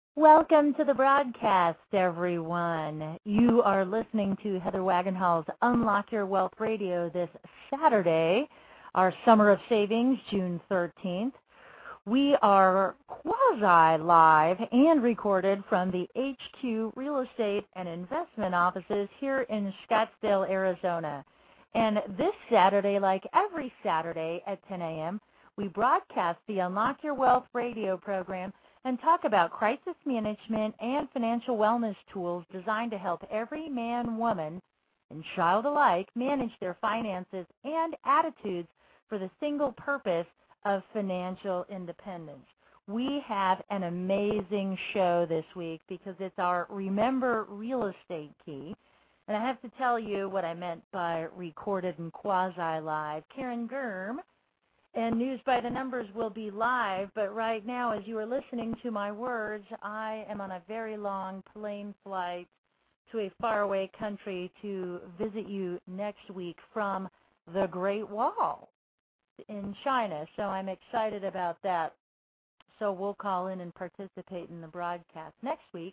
Welcome to the broadcast, everyone. You are listening to Heather Wagenhall's Unlock Your Wealth Radio this Saturday, our Summer of Savings, June 13th. We are quasi-live and recorded from the HQ Real Estate and Investment offices here in Scottsdale, Arizona. And this Saturday, like every Saturday at 10 a.m., we broadcast the Unlock Your Wealth Radio program and talk about crisis management and financial wellness tools designed to help every man, woman, and child alike manage their finances and attitudes for the single purpose of financial independence. We have an amazing show this week because it's our Remember Real Estate Key. And I have to tell you what I meant by recorded and quasi-live. Karen Germ and News by the Numbers will be live, but right now, as you are listening to my words, I am on a very long plane flight to a faraway country to visit you next week from the Great Wall in China. So I'm excited about that. So we'll call in and participate in the broadcast next week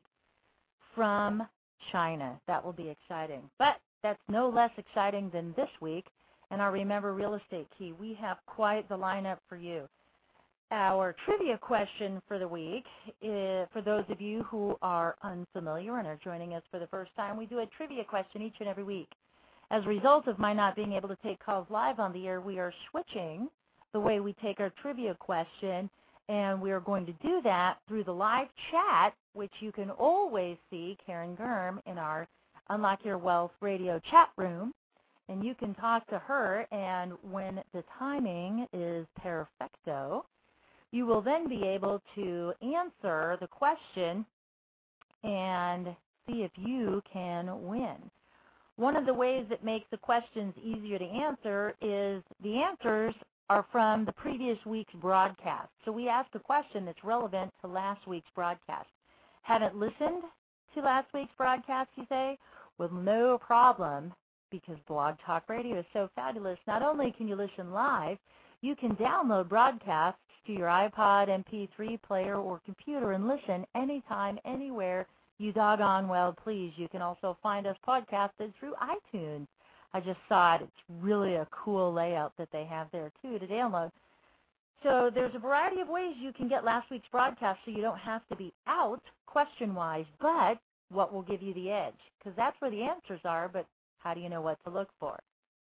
from China. That will be exciting. But that's no less exciting than this week. And our Remember Real Estate Key, we have quite the lineup for you. Our trivia question for the week, for those of you who are unfamiliar and are joining us for the first time, we do a trivia question each and every week. As a result of my not being able to take calls live on the air, we are switching the way we take our trivia question, and we are going to do that through the live chat, which you can always see Karen Germ in our Unlock Your Wealth Radio chat room. And you can talk to her, and when the timing is perfecto, you will then be able to answer the question and see if you can win. One of the ways that makes the questions easier to answer is the answers are from the previous week's broadcast. So we ask a question that's relevant to last week's broadcast. Haven't listened to last week's broadcast, you say? Well, no problem. Because Blog Talk Radio is so fabulous, not only can you listen live, you can download broadcasts to your iPod, MP3 player, or computer and listen anytime, anywhere you doggone well please. You can also find us podcasted through iTunes. I just saw it. It's really a cool layout that they have there, too, to download. So there's a variety of ways you can get last week's broadcast so you don't have to be out question-wise, but what will give you the edge? Because that's where the answers are, but how do you know what to look for?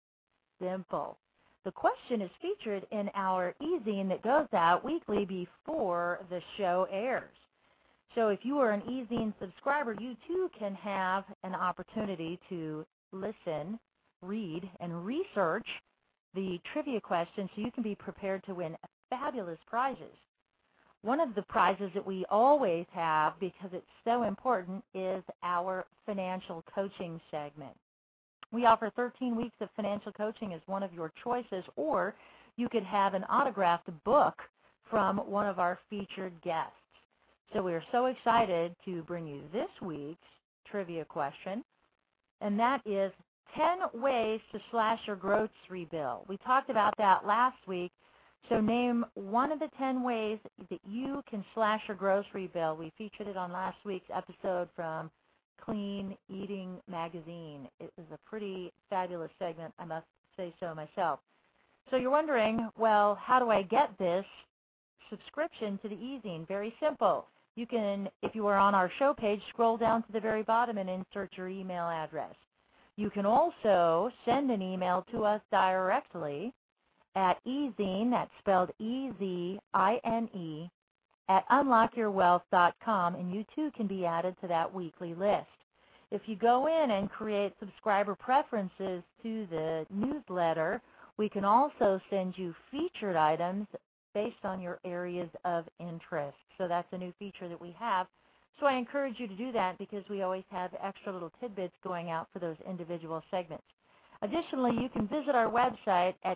Simple. The question is featured in our e-zine that goes out weekly before the show airs. So if you are an e-zine subscriber, you too can have an opportunity to listen, read, and research the trivia question so you can be prepared to win fabulous prizes. One of the prizes that we always have, because it's so important, is our financial coaching segment. We offer 13 weeks of financial coaching as one of your choices, or you could have an autographed book from one of our featured guests. So we are so excited to bring you this week's trivia question, and that is 10 ways to slash your grocery bill. We talked about that last week, so name one of the 10 ways that you can slash your grocery bill. We featured it on last week's episode from Clean Eating Magazine. It was a pretty fabulous segment, I must say so myself. So you're wondering, well, how do I get this subscription to the e-zine? Very simple. You can, if you are on our show page, scroll down to the very bottom and insert your email address. You can also send an email to us directly at e-zine, that's spelled E-Z-I-N-E, at unlockyourwealth.com, and you too can be added to that weekly list. If you go in and create subscriber preferences to the newsletter, we can also send you featured items based on your areas of interest. So that's a new feature that we have. So I encourage you to do that because we always have extra little tidbits going out for those individual segments. Additionally, you can visit our website at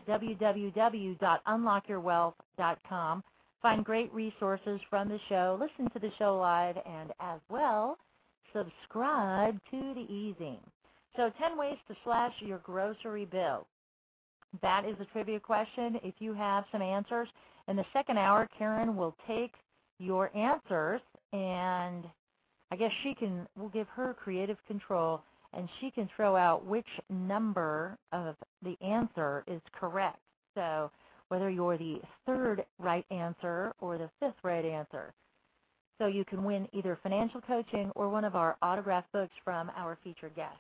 www.unlockyourwealth.com, find great resources from the show, listen to the show live, and as well, subscribe to the e-zine. So 10 ways to slash your grocery bill. That is the trivia question. If you have some answers, in the second hour, Karen will take your answers and I guess we'll give her creative control, and she can throw out which number of the answer is correct. So whether you're the third right answer or the fifth right answer. So you can win either financial coaching or one of our autographed books from our featured guests.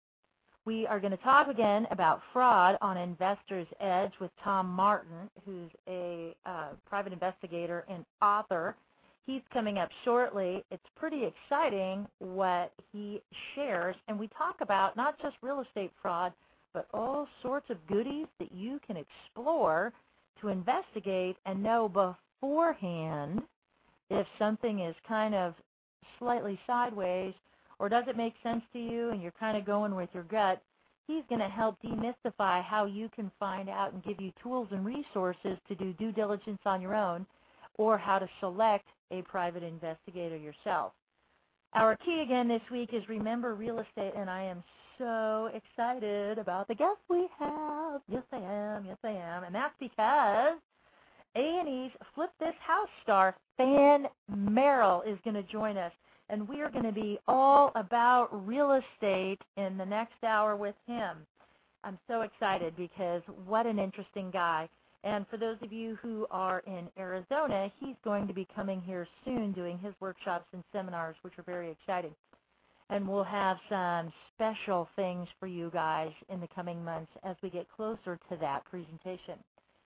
We are going to talk again about fraud on Investor's Edge with Tom Martin, who's a private investigator and author. He's coming up shortly. It's pretty exciting what he shares, and we talk about not just real estate fraud, but all sorts of goodies that you can explore to investigate and know beforehand if something is kind of slightly sideways or doesn't make sense to you and you're kind of going with your gut. He's going to help demystify how you can find out and give you tools and resources to do due diligence on your own, or how to select a private investigator yourself. Our key again this week is Remember Real Estate, and I am so excited about the guests we have. Yes, I am. And that's because A&E's Flip This House star, Fan Merrill, is going to join us. And we are going to be all about real estate in the next hour with him. I'm so excited because what an interesting guy. And for those of you who are in Arizona, he's going to be coming here soon doing his workshops and seminars, which are very exciting. And we'll have some special things for you guys in the coming months as we get closer to that presentation.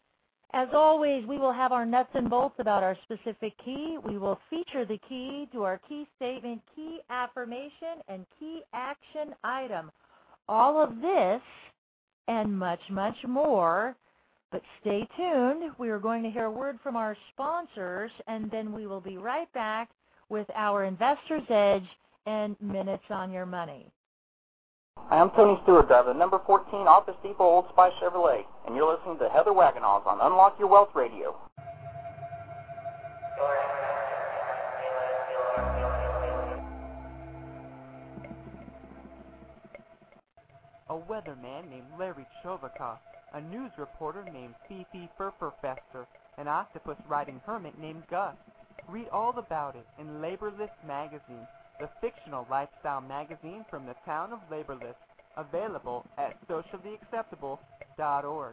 As always, we will have our nuts and bolts about our specific key. We will feature the key, do our key statement, key affirmation, and key action item. All of this and much, much more. But stay tuned. We are going to hear a word from our sponsors, and then we will be right back with our Investor's Edge and Minutes on Your Money. Hi, I'm Tony Stewart, driver of number 14 Office Depot Old Spice Chevrolet, and you're listening to Heather Wagenhals on Unlock Your Wealth Radio. A weatherman named Larry Chovakoff, a news reporter named Fifi Furfurfester, an octopus-riding hermit named Gus. Read all about it in Laborless Magazine, the fictional lifestyle magazine from the town of Laborless, available at sociallyacceptable.org.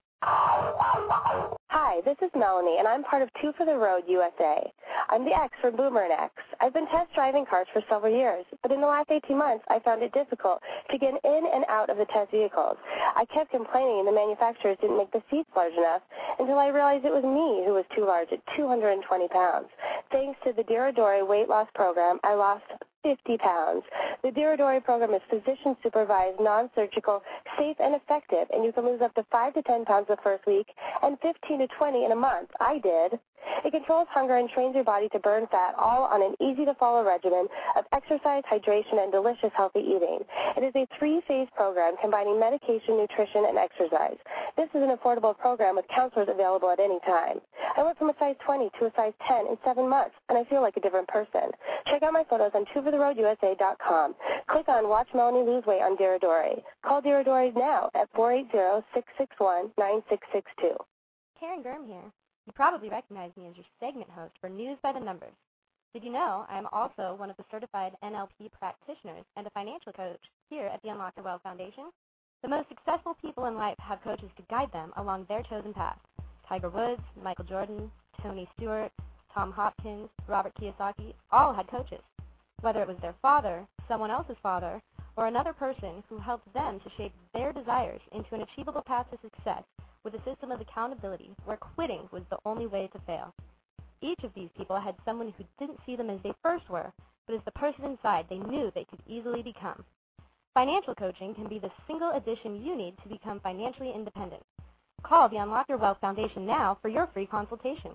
Hi, this is Melanie, and I'm part of Two for the Road USA. I'm the X for Boomer and X. I've been test driving cars for several years, but in the last 18 months, I found it difficult to get in and out of the test vehicles. I kept complaining the manufacturers didn't make the seats large enough until I realized it was me who was too large at 220 pounds. Thanks to the Diridori weight loss program, I lost 50 pounds. The Diridori program is physician-supervised, non-surgical, safe, and effective, and you can lose up to 5 to 10 pounds the first week and 15 to 20 in a month. I did. It controls hunger and trains your body to burn fat, all on an easy-to-follow regimen of exercise, hydration, and delicious healthy eating. It is a 3-phase program combining medication, nutrition, and exercise. This is an affordable program with counselors available at any time. I went from a size 20 to a size 10 in 7 months, and I feel like a different person. Check out my photos on twofortheroadusa.com. Click on Watch Melanie Lose Weight on Diridori. Call Diridori now at 480-661-9662. Karen Gurm here. You probably recognize me as your segment host for News by the Numbers. Did you know I am also one of the certified NLP practitioners and a financial coach here at the Unlock Your Wealth Foundation? The most successful people in life have coaches to guide them along their chosen path. Tiger Woods, Michael Jordan, Tony Stewart, Tom Hopkins, Robert Kiyosaki, all had coaches. Whether it was their father, someone else's father, or another person who helped them to shape their desires into an achievable path to success with a system of accountability where quitting was the only way to fail. Each of these people had someone who didn't see them as they first were, but as the person inside they knew they could easily become. Financial coaching can be the single addition you need to become financially independent. Call the Unlock Your Wealth Foundation now for your free consultation.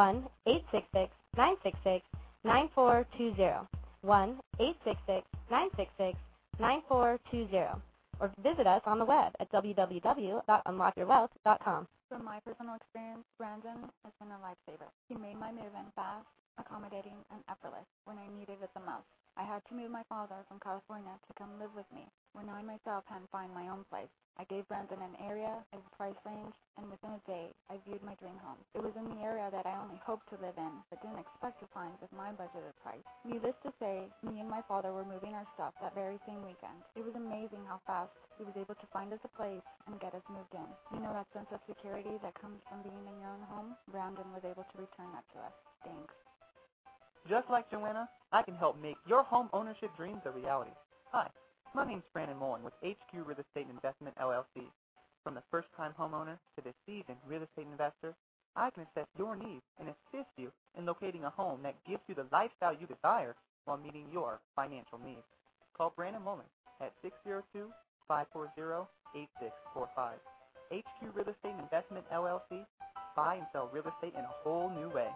1-866-966-9420. 1-866-966-9420. Or visit us on the web at www.unlockyourwealth.com. From my personal experience, Brandon has been a lifesaver. He made my move-in fast, accommodating, and effortless when I needed it the most. I had to move my father from California to come live with me, when I myself hadn't found my own place. I gave Brandon an area, a price range, and within a day, I viewed my dream home. It was in the area that I only hoped to live in, but didn't expect to find with my budgeted price. Needless to say, me and my father were moving our stuff that very same weekend. It was amazing how fast he was able to find us a place and get us moved in. You know that sense of security that comes from being in your own home? Brandon was able to return that to us. Thanks. Just like Joanna, I can help make your home ownership dreams a reality. Hi, my name's Brandon Mullen with HQ Real Estate Investment LLC. From the first-time homeowner to the seasoned real estate investor, I can assess your needs and assist you in locating a home that gives you the lifestyle you desire while meeting your financial needs. Call Brandon Mullen at 602-540-8645. HQ Real Estate Investment LLC. Buy and sell real estate in a whole new way.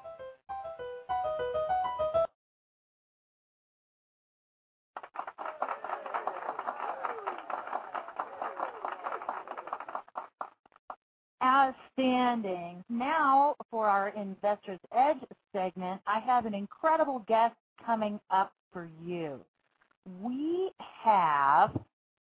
Outstanding. Now, for our Investor's Edge segment, I have an incredible guest coming up for you. We have,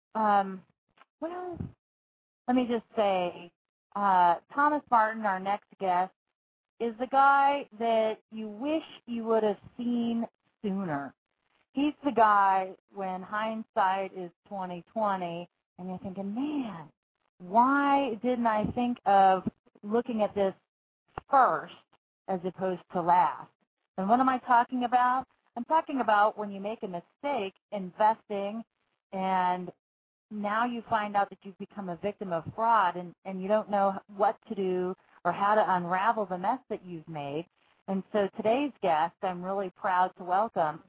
let me just say, Thomas Martin, our next guest, is the guy that you wish you would have seen sooner. He's the guy when hindsight is 20/20, and you're thinking, man, why didn't I think of looking at this first as opposed to last? And what am I talking about? I'm talking about when you make a mistake investing and now you find out that you've become a victim of fraud and you don't know what to do or how to unravel the mess that you've made. And so today's guest, I'm really proud to welcome,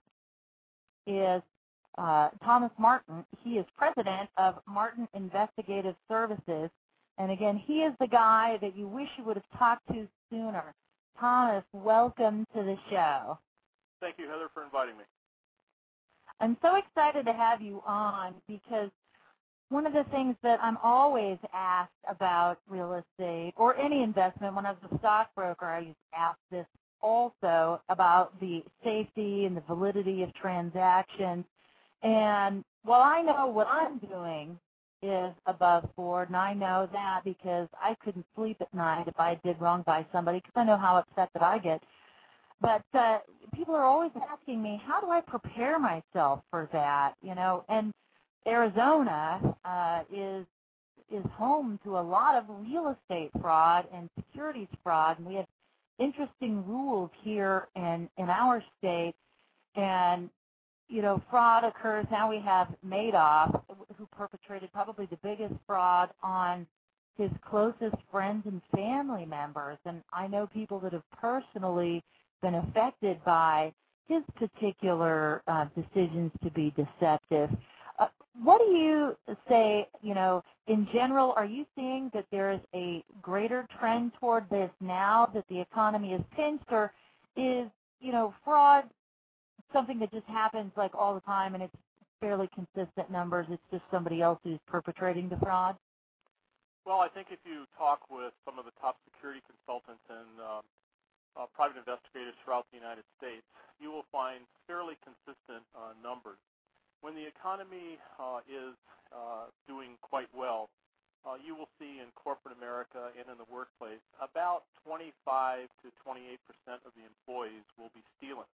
is Thomas Martin. He is president of Martin Investigative Services. And again, he is the guy that you wish you would have talked to sooner. Thomas, welcome to the show. Thank you, Heather, for inviting me. I'm so excited to have you on because one of the things that I'm always asked about real estate or any investment, when I was a stockbroker, I used to ask this also about the safety and the validity of transactions. And while I know what I'm doing is above board, and I know that because I couldn't sleep at night if I did wrong by somebody because I know how upset that I get. But people are always asking me, how do I prepare myself for that? You know, and Arizona is home to a lot of real estate fraud and securities fraud, and we have interesting rules here in our state. And you know, fraud occurs. Now we have Madoff, who perpetrated probably the biggest fraud on his closest friends and family members. And I know people that have personally been affected by his particular decisions to be deceptive. What do you say, you know, in general, are you seeing that there is a greater trend toward this now that the economy is pinched, or is, you know, fraud something that just happens like all the time and it's fairly consistent numbers, it's just somebody else who's perpetrating the fraud? Well, I think if you talk with some of the top security consultants and private investigators throughout the United States, you will find fairly consistent numbers. When the economy is doing quite well, you will see in corporate America and in the workplace about 25 to 28% of the employees will be stealing.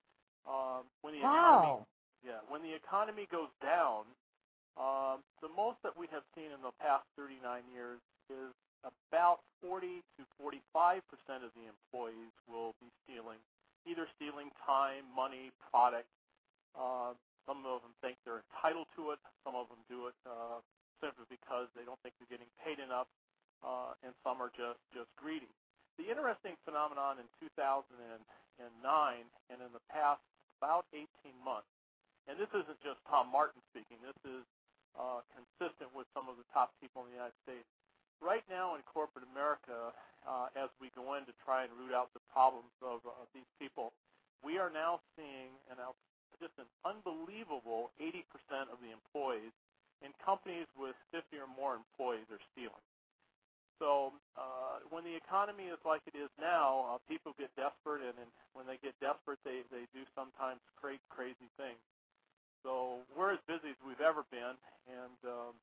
When the economy goes down, the most that we have seen in the past 39 years is about 40 to 45% of the employees will be stealing, either stealing time, money, product. Some of them think they're entitled to it. Some of them do it simply because they don't think they're getting paid enough, and some are just greedy. The interesting phenomenon in 2009 and in the past about 18 months, and this isn't just Tom Martin speaking, this is consistent with some of the top people in the United States. Right now in corporate America, as we go in to try and root out the problems of these people, we are now seeing just an unbelievable 80% of the employees in companies with 50 or more employees are stealing. So when the economy is like it is now, people get desperate, and when they get desperate, they do sometimes crazy things. So we're as busy as we've ever been, and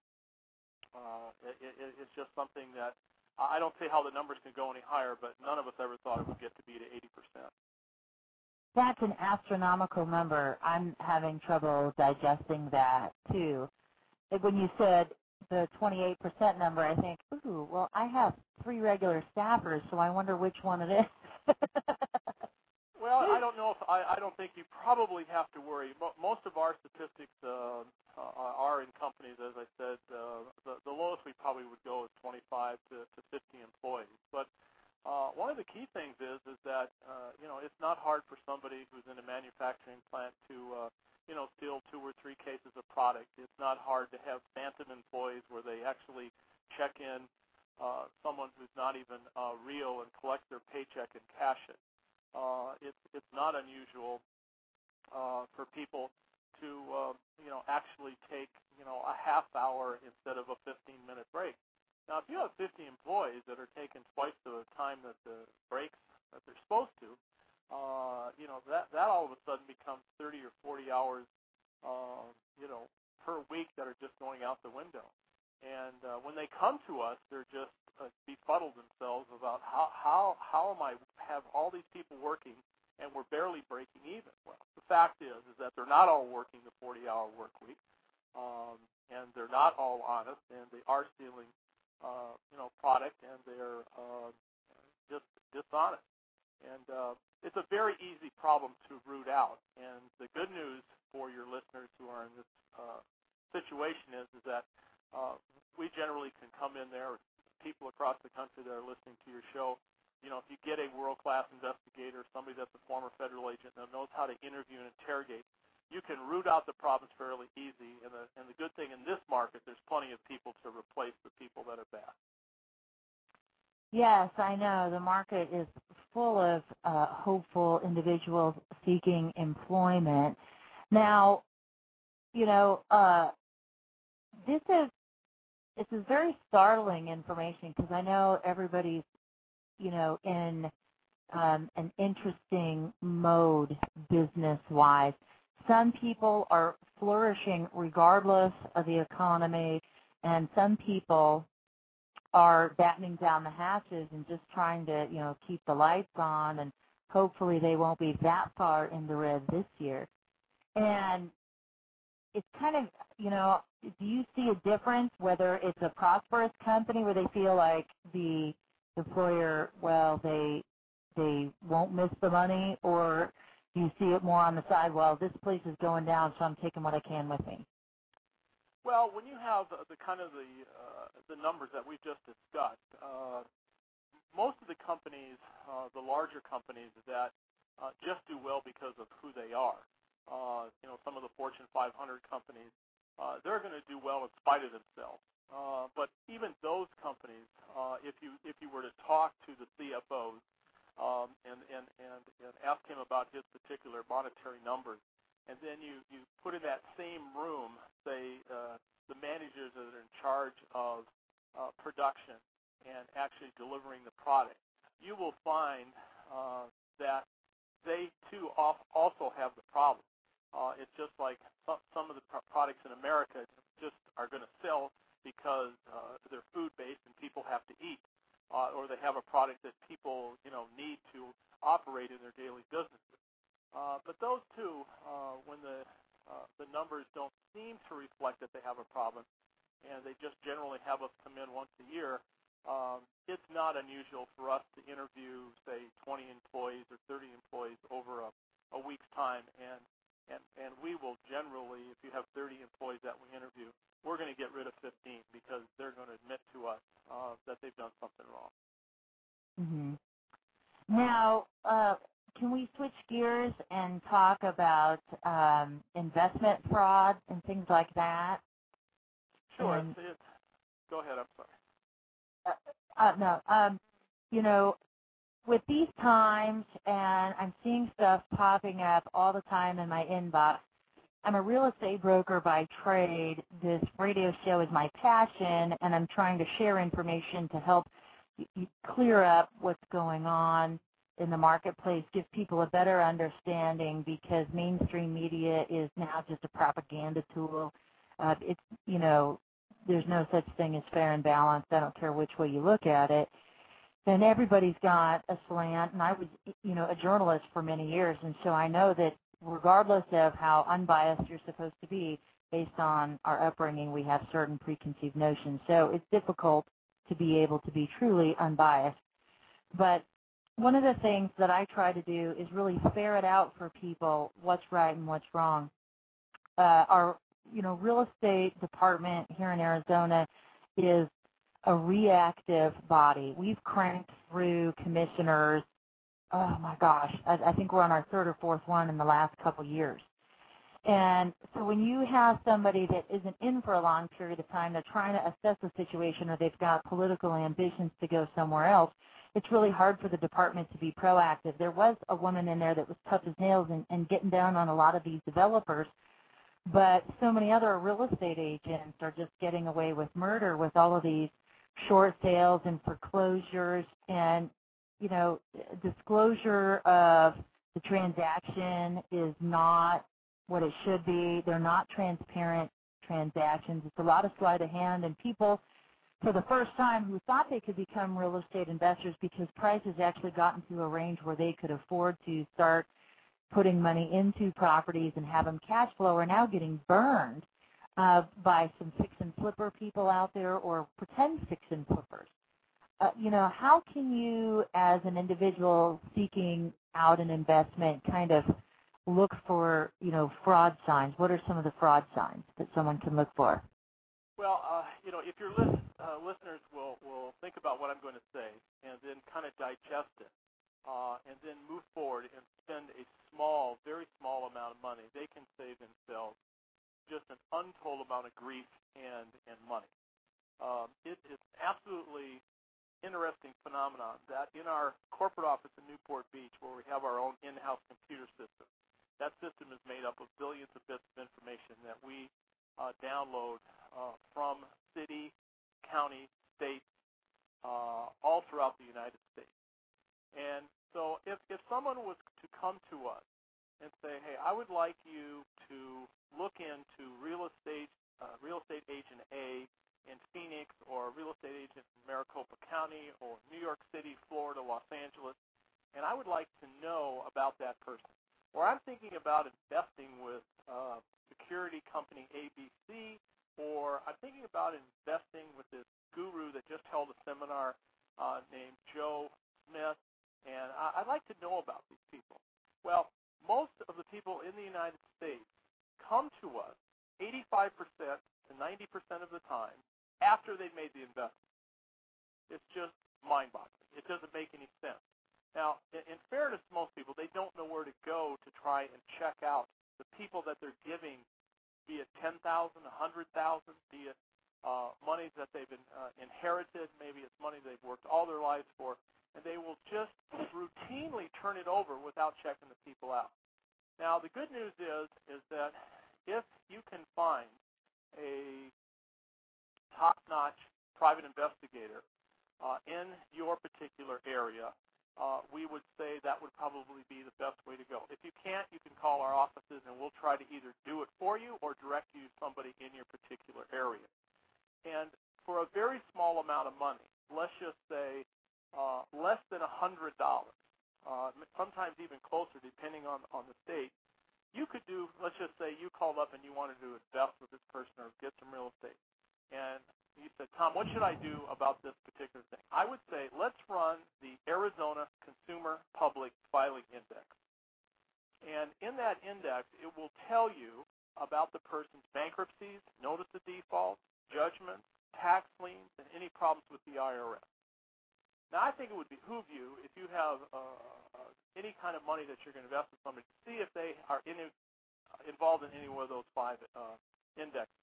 it's just something that I don't see how the numbers can go any higher, but none of us ever thought it would get to be to 80%. That's an astronomical number. I'm having trouble digesting that, too. Like when you said the 28% number, I think, ooh, well, I have 3 regular staffers, so I wonder which one it is. Well, I don't know if I don't think you probably have to worry. Most of our statistics are in companies, as I said. The lowest we probably would go is 25 to 50 employees. But one of the key things is that it's not hard for somebody who's in a manufacturing plant to steal 2 or 3 cases of product. It's not hard to have phantom employees where they actually check in someone who's not even real and collect their paycheck and cash it. It's not unusual for people to actually take a half hour instead of a 15-minute break. Now, if you have 50 employees that are taking twice the time that the breaks that they're supposed to, that all of a sudden becomes 30 or 40 hours, per week that are just going out the window. And when they come to us, they're just befuddled themselves about how am I have all these people working and we're barely breaking even. Well, the fact is that they're not all working the 40-hour work week, and they're not all honest, and they are stealing, product, and they're just dishonest. And it's a very easy problem to root out. And the good news for your listeners who are in this situation is that we generally can come in there, people across the country that are listening to your show, if you get a world-class investigator, somebody that's a former federal agent that knows how to interview and interrogate, you can root out the problems fairly easy. And the good thing in this market, there's plenty of people to replace the people that are bad. Yes, I know. The market is full of hopeful individuals seeking employment. Now, this is very startling information because I know everybody's, in an interesting mode business-wise. Some people are flourishing regardless of the economy, and some people are battening down the hatches and just trying to, keep the lights on, and hopefully they won't be that far in the red this year. And it's kind of, do you see a difference whether it's a prosperous company where they feel like the employer, well, they won't miss the money, or do you see it more on the side, well, this place is going down, so I'm taking what I can with me? Well, when you have the numbers that we just discussed, most of the companies, the larger companies that just do well because of who they are, some of the Fortune 500 companies, they're going to do well in spite of themselves. But even those companies, if you were to talk to the CFOs and ask him about his particular monetary numbers, and then you put in that same room, say, the managers that are in charge of production and actually delivering the product, you will find that they, too, also have the problem. It's just like some of the products in America just are going to sell because they're food-based and people have to eat, or they have a product that people need to operate in their daily businesses. But those two, when the numbers don't seem to reflect that they have a problem, and they just generally have us come in once a year, it's not unusual for us to interview, say, 20 employees or 30 employees over a week's time, and we will generally, if you have 30 employees that we interview, we're going to get rid of 15 because they're going to admit to us that they've done something wrong. Mm-hmm. Now, can we switch gears and talk about investment fraud and things like that? Sure. Go ahead. I'm sorry. No. With these times, and I'm seeing stuff popping up all the time in my inbox. I'm a real estate broker by trade. This radio show is my passion, and I'm trying to share information to help clear up what's going on. in the marketplace, give people a better understanding, because mainstream media is now just a propaganda tool. It's, there's no such thing as fair and balanced. I don't care which way you look at it. And everybody's got a slant, and I was, a journalist for many years, and so I know that regardless of how unbiased you're supposed to be, based on our upbringing, we have certain preconceived notions. So it's difficult to be able to be truly unbiased. But one of the things that I try to do is really ferret out for people what's right and what's wrong. Our, real estate department here in Arizona is a reactive body. We've cranked through commissioners. Oh my gosh, I think we're on our third or fourth one in the last couple years. And so when you have somebody that isn't in for a long period of time, they're trying to assess the situation, or they've got political ambitions to go somewhere else, it's really hard for the department to be proactive. There was a woman in there that was tough as nails and getting down on a lot of these developers, but so many other real estate agents are just getting away with murder with all of these short sales and foreclosures, and, disclosure of the transaction is not what it should be. They're not transparent transactions. It's a lot of sleight of hand, and people, for the first time, who thought they could become real estate investors because prices actually gotten to a range where they could afford to start putting money into properties and have them cash flow, are now getting burned by some fix and flipper people out there, or pretend fix and flippers. How can you, as an individual seeking out an investment, kind of look for, fraud signs? What are some of the fraud signs that someone can look for? Well, if your listeners will think about what I'm going to say and then kind of digest it, and then move forward and spend a small, very small amount of money, they can save themselves just an untold amount of grief and money. It is absolutely interesting phenomenon that in our corporate office in Newport Beach, where we have our own in-house computer system, that system is made up of billions of bits of information that we download from city, county, states, all throughout the United States. And so if someone was to come to us and say, hey, I would like you to look into real estate agent A in Phoenix, or a real estate agent in Maricopa County, or New York City, Florida, Los Angeles, and I would like to know about that person. Or I'm thinking about investing with security company ABC, or I'm thinking about investing with this guru that just held a seminar named Joe Smith, and I'd like to know about these people. Well, most of the people in the United States come to us 85% to 90% of the time after they've made the investment. It's just mind-boggling. It doesn't make any sense. Now, in fairness to most people, they don't know where to go to try and check out the people that they're giving, be it $10,000, $100,000, be it money that they've inherited, maybe it's money they've worked all their lives for, and they will just routinely turn it over without checking the people out. Now, the good news is that if you can find a top-notch private investigator in your particular area, we would say that would probably be the best way to go. If you can't, you can call our offices, and we'll try to either do it for you or direct you to somebody in your particular area. And for a very small amount of money, let's just say less than $100, sometimes even closer depending on the state, you could do, let's just say you called up and you wanted to invest with this person or get some real estate. And you said, Tom, what should I do about this particular thing? I would say, let's run the Arizona Consumer Public Filing Index. And in that index, it will tell you about the person's bankruptcies, notice of default, judgments, tax liens, and any problems with the IRS. Now, I think it would behoove you, if you have any kind of money that you're going to invest with somebody, to see if they are involved in any one of those five indexes.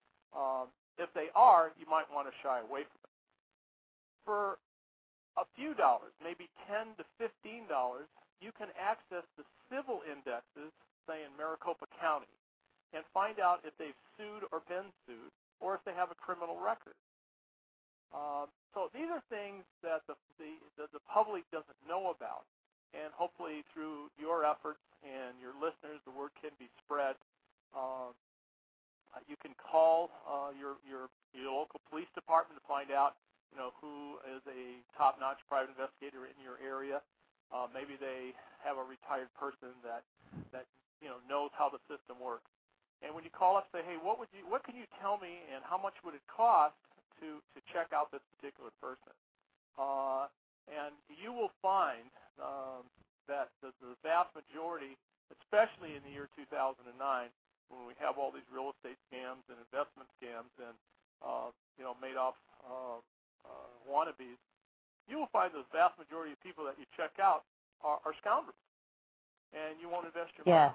If they are, you might want to shy away from it. For a few dollars, maybe $10 to $15, you can access the civil indexes, say in Maricopa County, and find out if they've sued or been sued, or if they have a criminal record. So these are things that the public doesn't know about, and hopefully through your efforts and your listeners, the word can be spread. You can call your local police department to find out, who is a top-notch private investigator in your area. Maybe they have a retired person that knows how the system works. And when you call up, say, hey, what can you tell me, and how much would it cost to check out this particular person? And you will find that the vast majority, especially in the year 2009, when we have all these real estate scams and investment scams and Madoff wannabes, you will find the vast majority of people that you check out are scoundrels, and you won't invest your money. Yes.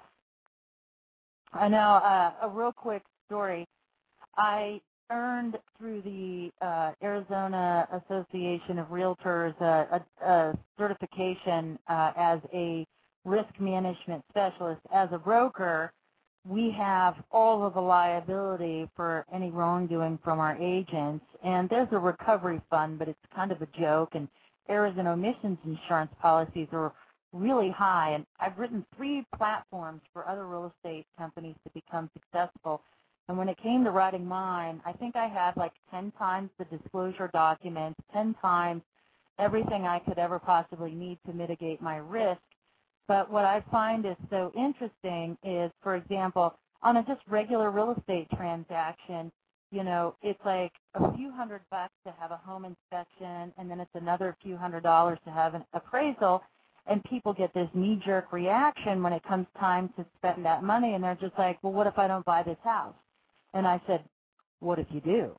I know. A real quick story. I earned through the Arizona Association of Realtors a certification as a risk management specialist. As a broker, we have all of the liability for any wrongdoing from our agents, and there's a recovery fund, but it's kind of a joke, and errors and omissions insurance policies are really high, and I've written 3 platforms for other real estate companies to become successful. And when it came to writing mine, I think I had like 10 times the disclosure documents, 10 times everything I could ever possibly need to mitigate my risk. But what I find is so interesting is, for example, on a just regular real estate transaction, it's like a few $100 to have a home inspection, and then it's another few $100 to have an appraisal. And people get this knee-jerk reaction when it comes time to spend that money, and they're just like, well, what if I don't buy this house? And I said, what if you do?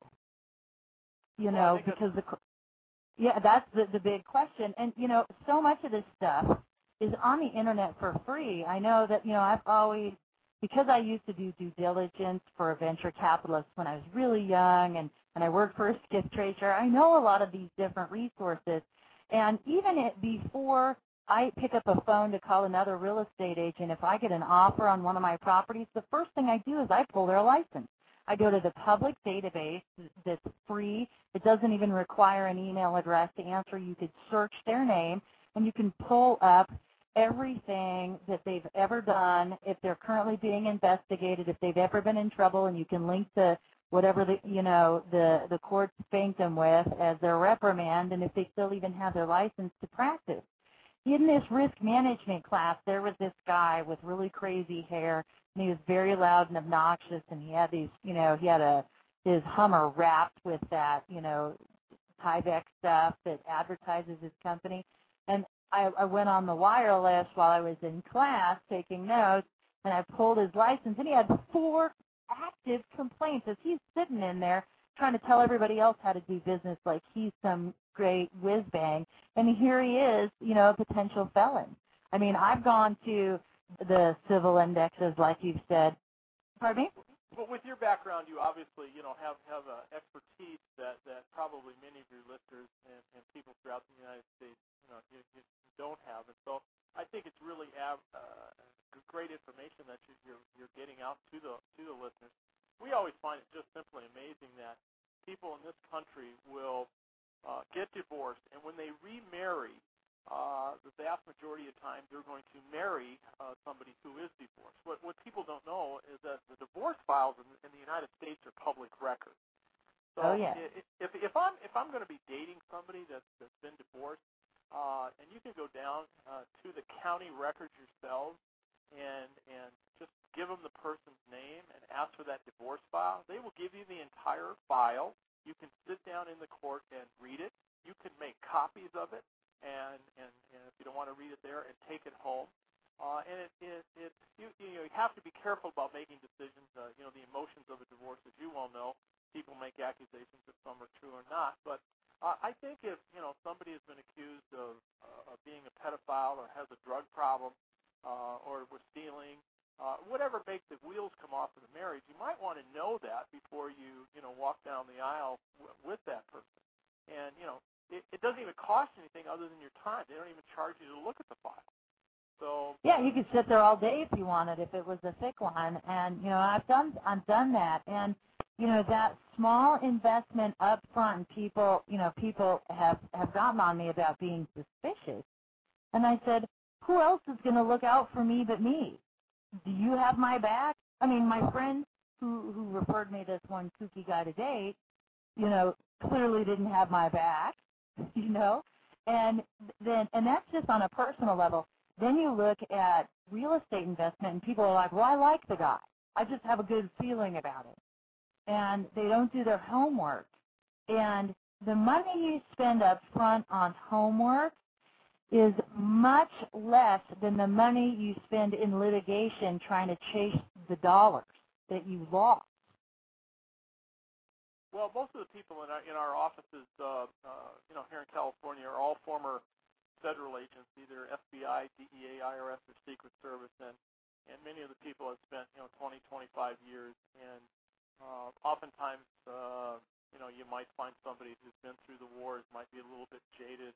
Because that's the big question. And, so much of this stuff is on the Internet for free. I know that, I've always, because I used to do due diligence for a venture capitalist when I was really young, and I worked for a skip tracer, I know a lot of these different resources. And even before I pick up a phone to call another real estate agent, if I get an offer on one of my properties, the first thing I do is I pull their license. I go to the public database that's free. It doesn't even require an email address to answer. You could search their name, and you can pull up everything that they've ever done, if they're currently being investigated, if they've ever been in trouble, and you can link to whatever the court spanked them with as their reprimand, and if they still even have their license to practice. In this risk management class, there was this guy with really crazy hair, and he was very loud and obnoxious, and he had these, his Hummer wrapped with that, Tyvek stuff that advertises his company. And I went on the wireless while I was in class taking notes, and I pulled his license, and he had 4 active complaints as he's sitting in there trying to tell everybody else how to do business like he's some great whiz-bang. And here he is, a potential felon. I mean, I've gone to the civil indexes, like you've said. Pardon me? Well, with your background, you obviously, have expertise that probably many of your listeners and people throughout the United States, you don't have. And so I think it's really great information that you're getting out to the listeners. We always find it just simply amazing that people in this country will get divorced, and when they remarry, the vast majority of times they're going to marry somebody who is divorced. What people don't know is that the divorce files in the United States are public record. So if I'm going to be dating somebody that's been divorced, and you can go down to the county records yourselves and just give them the person's name and ask for that divorce file. They will give you the entire file. You can sit down in the court and read it. You can make copies of it, and if you don't want to read it there, and take it home. And you have to be careful about making decisions. The emotions of a divorce, as you well know, people make accusations that some are true or not. But I think if somebody has been accused of being a pedophile or has a drug problem or was stealing, whatever makes the wheels come off of the marriage, you might want to know that before you walk down the aisle with that person. And it doesn't even cost anything other than your time. They don't even charge you to look at the file. So yeah, you could sit there all day if you wanted, if it was a thick one. And I've done that. And that small investment up front, people have gotten on me about being suspicious. And I said, who else is going to look out for me but me? Do you have my back? I mean, my friend who referred me this one kooky guy to date, clearly didn't have my back, and that's just on a personal level. Then you look at real estate investment, and people are like, well, I like the guy. I just have a good feeling about it. And they don't do their homework. And the money you spend up front on homework is much less than the money you spend in litigation trying to chase the dollars that you lost. Well, most of the people in our offices, here in California, are all former federal agents, either FBI, DEA, IRS, or Secret Service, and many of the people have spent 20, 25 years, and oftentimes you might find somebody who's been through the wars, might be a little bit jaded,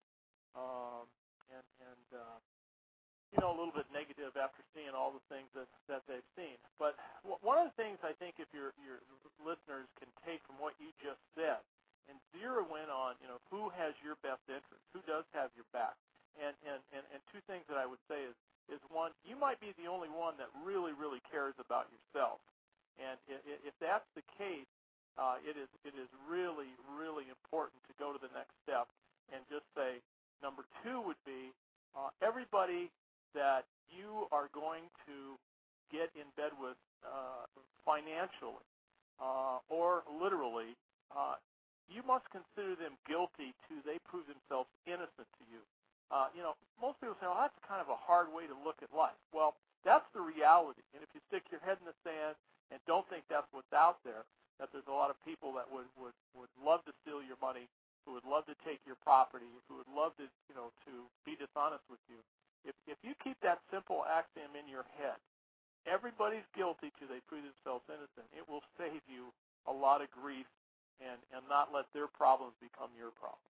a little bit negative after seeing all the things that they've seen. But one of the things I think if your listeners can take from what you just said and zero in on, who has your best interest, who does have your back, and two things that I would say is one, you might be the only one that really, really cares about yourself. And if that's the case, it is really, really important to go to the next step and just say, number two would be everybody that you are going to get in bed with financially or literally, you must consider them guilty till they prove themselves innocent to you. Most people say, well, that's kind of a hard way to look at life. Well, that's the reality. And if you stick your head in the sand and don't think that's what's out there, that there's a lot of people that would love to steal your money, who would love to take your property, who would love to, to be dishonest with you. If you keep that simple axiom in your head, everybody's guilty till they prove themselves innocent, it will save you a lot of grief and not let their problems become your problems.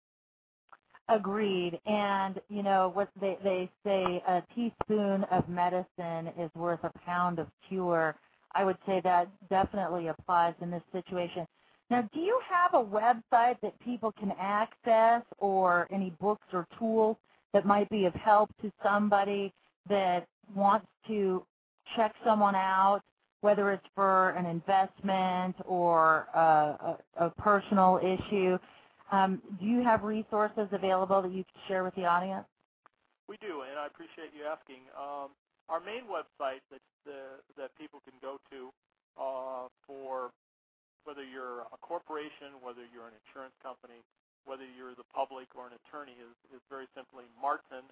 Agreed. And, what they say, a teaspoon of medicine is worth a pound of cure. I would say that definitely applies in this situation. Now, do you have a website that people can access or any books or tools that might be of help to somebody that wants to check someone out, whether it's for an investment or a personal issue? Do you have resources available that you can share with the audience? We do, and I appreciate you asking. Our main website that people can go to for whether you're a corporation, whether you're an insurance company, whether you're the public or an attorney, is very simply Martin,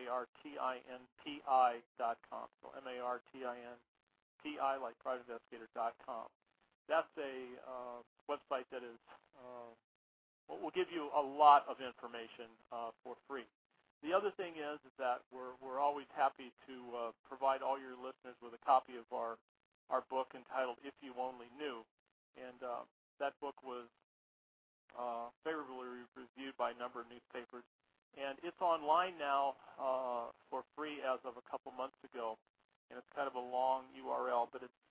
MARTINPI.com. So MARTINPI, like privateinvestigator.com. That's a website that is will give you a lot of information for free. The other thing is that we're always happy to provide all your listeners with a copy of our book entitled If You Only Knew, and that book was favorably reviewed by a number of newspapers, and it's online now for free as of a couple months ago, and it's kind of a long URL, but it's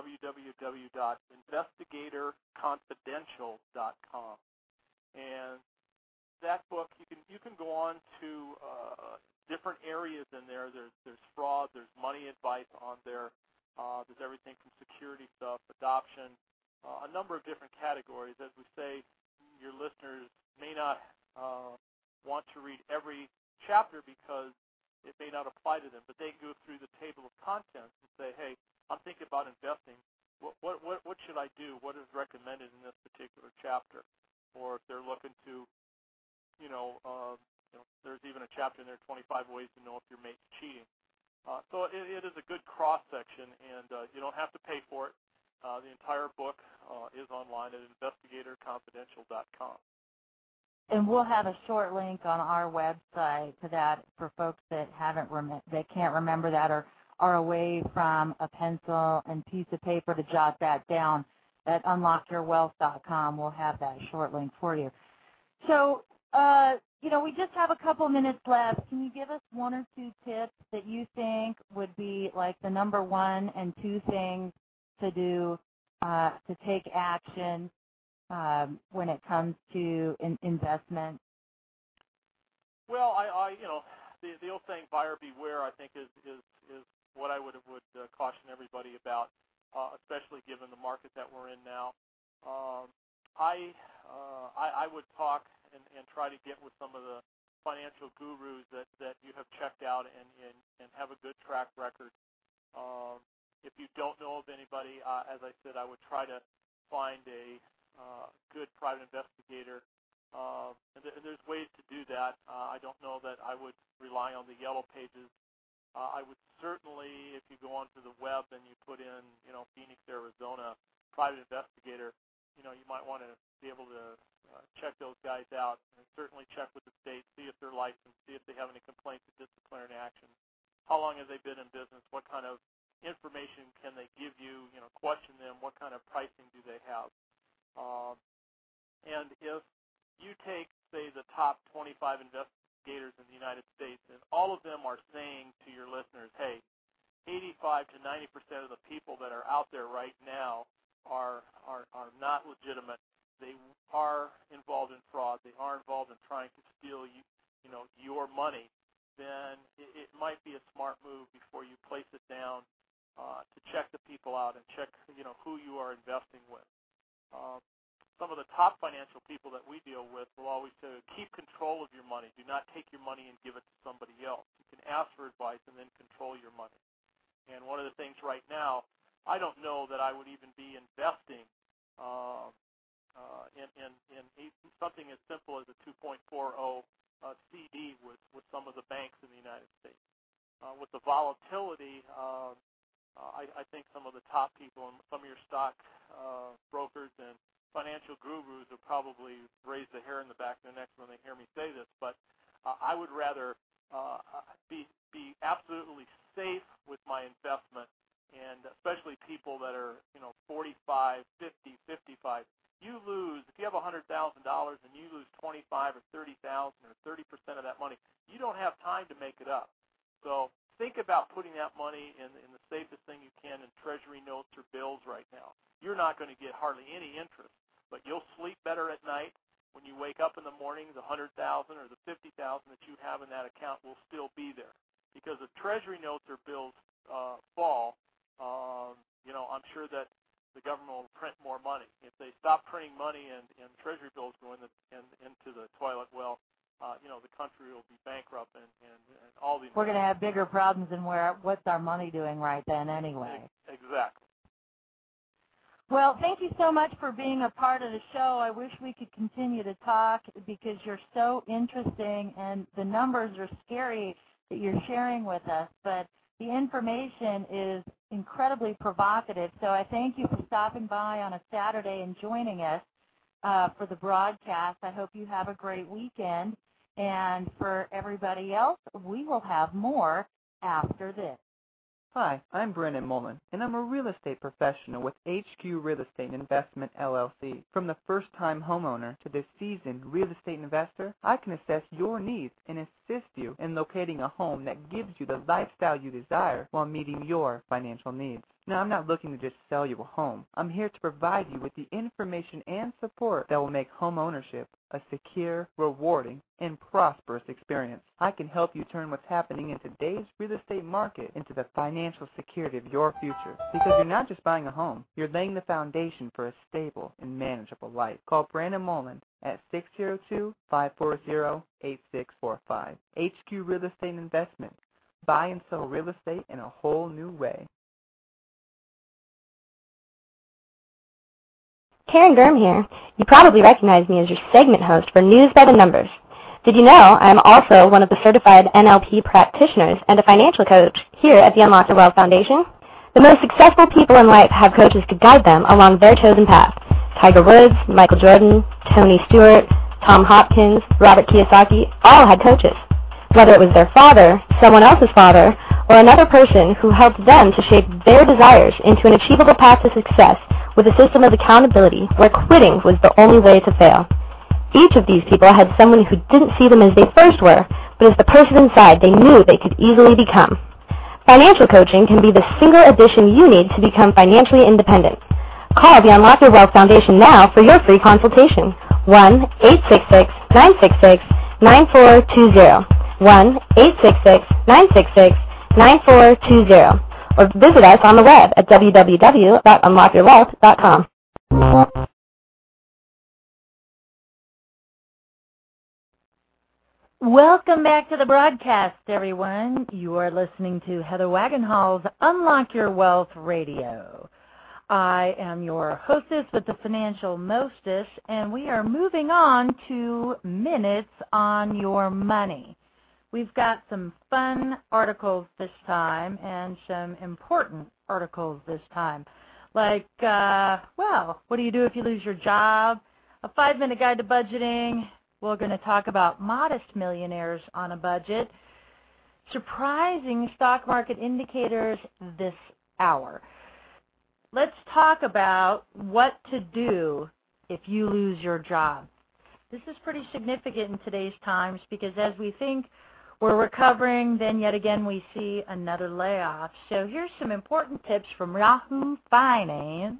www.investigatorconfidential.com, and that book you can go on to different areas in there. There's fraud, there's money advice on there, there's everything from security stuff, adoption, a number of different categories. As we say, your listeners may not want to read every chapter because it may not apply to them, but they can go through the table of contents and say, hey, I'm thinking about investing. What should I do? What is recommended in this particular chapter? Or if they're looking to, there's even a chapter in there, 25 ways to know if your mate's cheating. So it is a good cross-section, and you don't have to pay for it. The entire book is online at investigatorconfidential.com. And we'll have a short link on our website to that for folks that can't remember that or are away from a pencil and piece of paper to jot that down. At unlockyourwealth.com, we'll have that short link for you. So, we just have a couple minutes left. Can you give us one or two tips that you think would be like the number one and two things to do to take action when it comes to investment? Well, the old saying, buyer beware, I think is what I would caution everybody about, especially given the market that we're in now. I would talk and try to get with some of the financial gurus that you have checked out and have a good track record. If you don't know of anybody, as I said, I would try to find a good private investigator. And there's ways to do that. I don't know that I would rely on the Yellow Pages. I would certainly, if you go onto the web and you put in, Phoenix, Arizona, private investigator, you might want to be able to check those guys out, and certainly check with the state, see if they're licensed, see if they have any complaints of disciplinary action. How long have they been in business? What kind of information can they give you? Question them. What kind of pricing do they have? And if you take, say, the top 25 investigators in the United States, and all of them are saying to your listeners, hey, 85 to 90% of the people that are out there right now are not legitimate. They are involved in fraud. They are involved in trying to steal your money. Then it might be a smart move before you place it down to check the people out and check who you are investing with. Some of the top financial people that we deal with will always say, keep control of your money. Do not take your money and give it to somebody else. You can ask for advice and then control your money. And one of the things right now, I don't know that I would even be investing in something as simple as a 2.40 CD with some of the banks in the United States. With the volatility, I think some of the top people and some of your stock brokers and financial gurus will probably raise the hair in the back of their necks when they hear me say this, but I would rather be absolutely safe with my investment, and especially people that are 45, 50, 55. You lose, if you have $100,000 and you lose 25 or 30,000 or 30% of that money, you don't have time to make it up. So think about putting that money in the safest thing you can in Treasury notes or bills right now. You're not going to get hardly any interest, but you'll sleep better at night. When you wake up in the morning, the $100,000 or the $50,000 that you have in that account will still be there. Because if Treasury notes or bills fall, I'm sure that the government will print more money. If they stop printing money and Treasury bills go into the toilet, well, the country will be bankrupt and all these. We're going to have bigger problems than what's our money doing right then anyway. Exactly. Well, thank you so much for being a part of the show. I wish we could continue to talk because you're so interesting and the numbers are scary that you're sharing with us, but the information is incredibly provocative. So I thank you for stopping by on a Saturday and joining us for the broadcast. I hope you have a great weekend. And for everybody else, we will have more after this. Hi, I'm Brennan Mullen, and I'm a real estate professional with HQ Real Estate Investment, LLC. From the first-time homeowner to the seasoned real estate investor, I can assess your needs and assist you in locating a home that gives you the lifestyle you desire while meeting your financial needs. Now, I'm not looking to just sell you a home. I'm here to provide you with the information and support that will make home ownership a secure, rewarding, and prosperous experience. I can help you turn what's happening in today's real estate market into the financial security of your future. Because you're not just buying a home, you're laying the foundation for a stable and manageable life. Call Brandon Mullen at 602-540-8645. HQ Real Estate Investment. Buy and sell real estate in a whole new way. Karen Germ here. You probably recognize me as your segment host for News by the Numbers. Did you know I am also one of the certified NLP practitioners and a financial coach here at the Unlock Your Wealth Foundation? The most successful people in life have coaches to guide them along their chosen path. Tiger Woods, Michael Jordan, Tony Stewart, Tom Hopkins, Robert Kiyosaki, all had coaches. Whether it was their father, someone else's father, or another person who helped them to shape their desires into an achievable path to success with a system of accountability where quitting was the only way to fail. Each of these people had someone who didn't see them as they first were, but as the person inside they knew they could easily become. Financial coaching can be the single addition you need to become financially independent. Call the Unlock Your Wealth Foundation now for your free consultation. 1-866-966-9420. 1-866-966-9420 or visit us on the web at www.unlockyourwealth.com. Welcome back to the broadcast, everyone. You are listening to Heather Wagenhall's Unlock Your Wealth Radio. I am your hostess with the Financial Mostess, and we are moving on to Minutes on Your Money. We've got some fun articles this time and some important articles this time. Like, what do you do if you lose your job? A 5-minute guide to budgeting. We're going to talk about modest millionaires on a budget. Surprising stock market indicators this hour. Let's talk about what to do if you lose your job. This is pretty significant in today's times because as we think we're recovering, then yet again we see another layoff. So here's some important tips from Yahoo Finance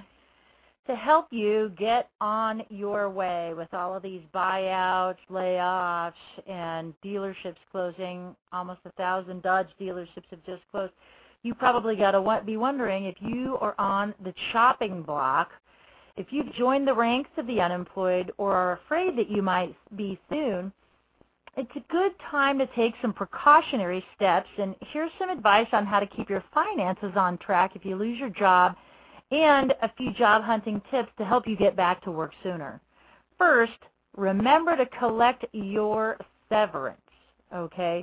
to help you get on your way with all of these buyouts, layoffs, and dealerships closing. Almost 1,000 Dodge dealerships have just closed. You probably got to be wondering if you are on the chopping block, if you've joined the ranks of the unemployed or are afraid that you might be soon. It's a good time to take some precautionary steps, and here's some advice on how to keep your finances on track if you lose your job, and a few job hunting tips to help you get back to work sooner. First, remember to collect your severance, okay?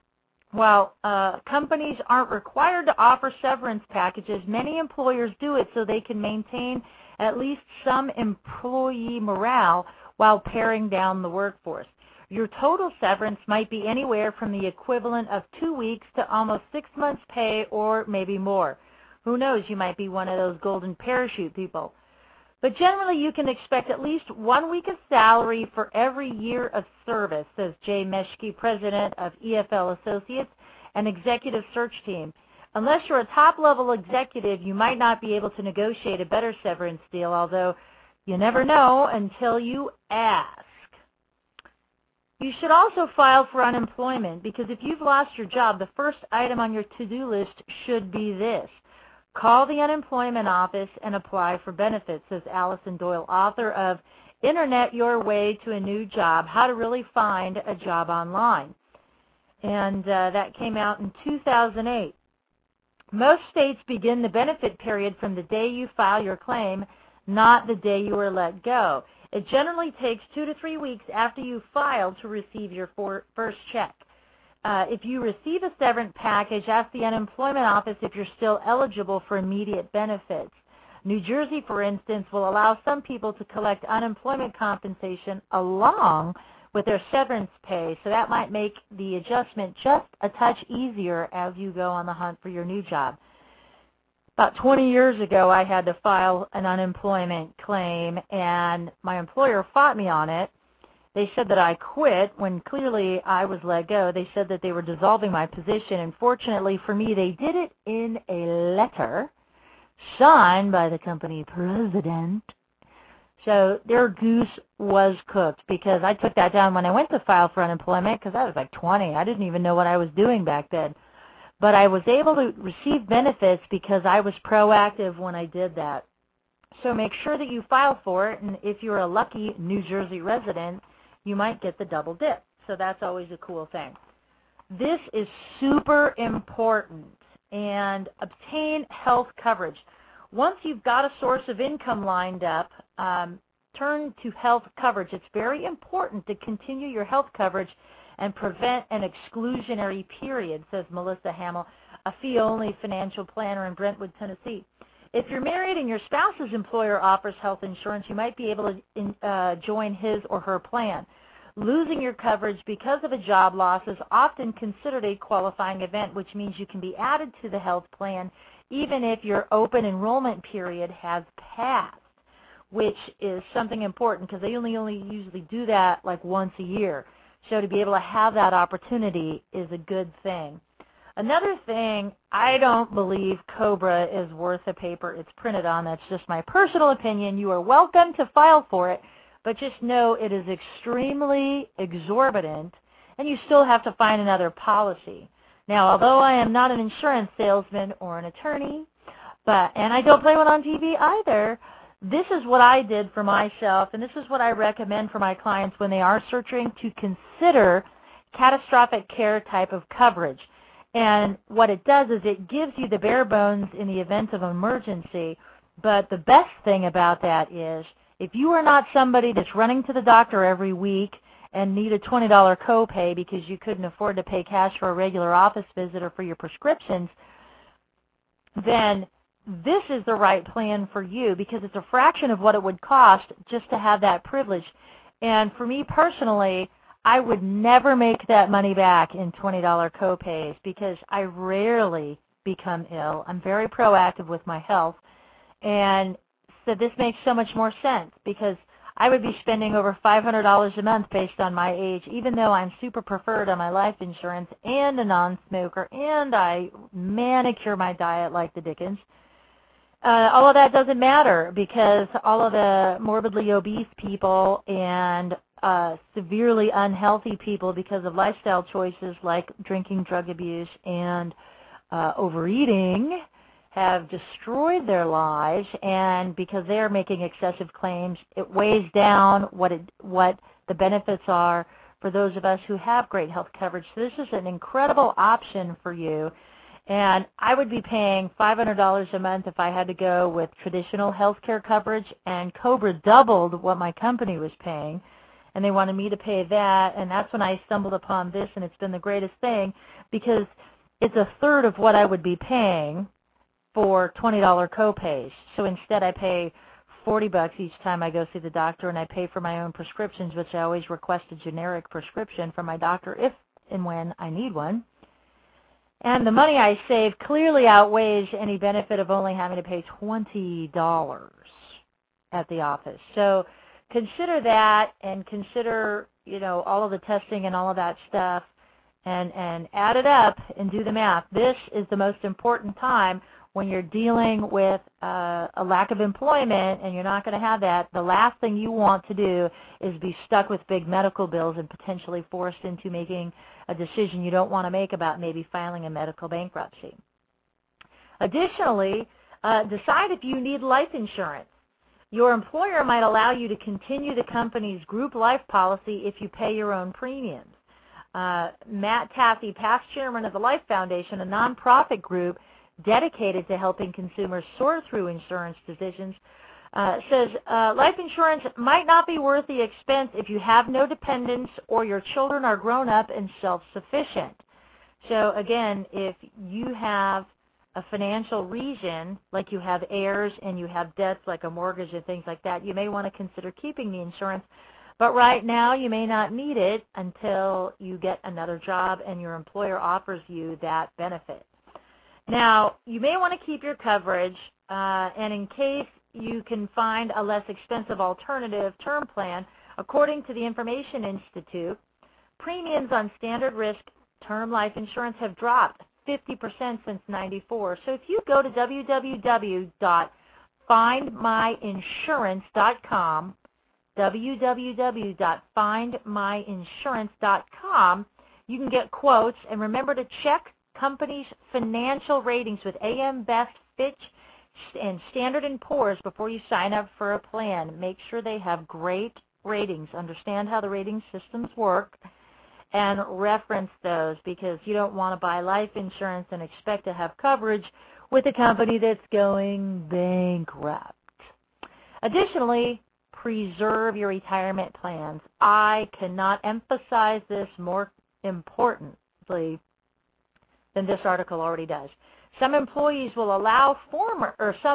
While companies aren't required to offer severance packages, many employers do it so they can maintain at least some employee morale while paring down the workforce. Your total severance might be anywhere from the equivalent of 2 weeks to almost 6 months' pay or maybe more. Who knows, you might be one of those golden parachute people. But generally, you can expect at least 1 week of salary for every year of service, says Jay Meshke, president of EFL Associates, an executive search team. Unless you're a top-level executive, you might not be able to negotiate a better severance deal, although you never know until you ask. You should also file for unemployment because if you've lost your job, the first item on your to-do list should be this. Call the unemployment office and apply for benefits, says Allison Doyle, author of Internet Your Way to a New Job, How to Really Find a Job Online. And that came out in 2008. Most states begin the benefit period from the day you file your claim, not the day you were let go. It generally takes 2 to 3 weeks after you file to receive your first check. If you receive a severance package, ask the unemployment office if you're still eligible for immediate benefits. New Jersey, for instance, will allow some people to collect unemployment compensation along with their severance pay, so that might make the adjustment just a touch easier as you go on the hunt for your new job. About 20 years ago, I had to file an unemployment claim, and my employer fought me on it. They said that I quit when clearly I was let go. They said that they were dissolving my position, and fortunately for me, they did it in a letter signed by the company president. So their goose was cooked because I took that down when I went to file for unemployment because I was like 20. I didn't even know what I was doing back then. But I was able to receive benefits because I was proactive when I did that. So make sure that you file for it, and if you're a lucky New Jersey resident, you might get the double dip. So that's always a cool thing. This is super important, and obtain health coverage. Once you've got a source of income lined up, turn to health coverage. It's very important to continue your health coverage and prevent an exclusionary period, says Melissa Hamill, a fee-only financial planner in Brentwood, Tennessee. If you're married and your spouse's employer offers health insurance, you might be able to join his or her plan. Losing your coverage because of a job loss is often considered a qualifying event, which means you can be added to the health plan even if your open enrollment period has passed, which is something important because they only usually do that like once a year. So to be able to have that opportunity is a good thing. Another thing, I don't believe COBRA is worth the paper it's printed on. That's just my personal opinion. You are welcome to file for it, but just know it is extremely exorbitant and you still have to find another policy. Now, although I am not an insurance salesman or an attorney, and I don't play one on TV either, this is what I did for myself, and this is what I recommend for my clients when they are searching to consider catastrophic care type of coverage. And what it does is it gives you the bare bones in the event of emergency. But the best thing about that is if you are not somebody that's running to the doctor every week and need a $20 copay because you couldn't afford to pay cash for a regular office visit or for your prescriptions, then this is the right plan for you because it's a fraction of what it would cost just to have that privilege. And for me personally, I would never make that money back in $20 copays because I rarely become ill. I'm very proactive with my health. And so this makes so much more sense because I would be spending over $500 a month based on my age, even though I'm super preferred on my life insurance and a non-smoker, and I manicure my diet like the dickens. All of that doesn't matter because all of the morbidly obese people and severely unhealthy people because of lifestyle choices like drinking, drug abuse, and overeating have destroyed their lives, and because they're making excessive claims, it weighs down what the benefits are for those of us who have great health coverage. So this is an incredible option for you, and I would be paying $500 a month if I had to go with traditional health care coverage, and Cobra doubled what my company was paying, and they wanted me to pay that, and that's when I stumbled upon this, and it's been the greatest thing because it's a third of what I would be paying for $20 copays. So instead I pay $40 each time I go see the doctor, and I pay for my own prescriptions, which I always request a generic prescription from my doctor if and when I need one. And the money I save clearly outweighs any benefit of only having to pay $20 at the office. So consider that, and consider, all of the testing and all of that stuff, and add it up and do the math. This is the most important time when you're dealing with a lack of employment and you're not going to have that. The last thing you want to do is be stuck with big medical bills and potentially forced into making a decision you don't want to make about maybe filing a medical bankruptcy. Additionally, decide if you need life insurance. Your employer might allow you to continue the company's group life policy if you pay your own premiums. Matt Taffy, past chairman of the Life Foundation, a nonprofit group dedicated to helping consumers sort through insurance decisions, says life insurance might not be worth the expense if you have no dependents or your children are grown up and self-sufficient. So again, if you have a financial reason, like you have heirs and you have debts like a mortgage and things like that, you may want to consider keeping the insurance. But right now, you may not need it until you get another job and your employer offers you that benefit. Now, you may want to keep your coverage, and in case you can find a less expensive alternative term plan, according to the Information Institute, premiums on standard risk term life insurance have dropped 50% since '94. So if you go to www.findmyinsurance.com, www.findmyinsurance.com, you can get quotes, and remember to check companies' financial ratings with AM Best, Fitch, and Standard & Poor's before you sign up for a plan. Make sure they have great ratings. Understand how the rating systems work and reference those, because you don't want to buy life insurance and expect to have coverage with a company that's going bankrupt. Additionally, preserve your retirement plans. I cannot emphasize this more importantly than this article already does. Some employers will allow former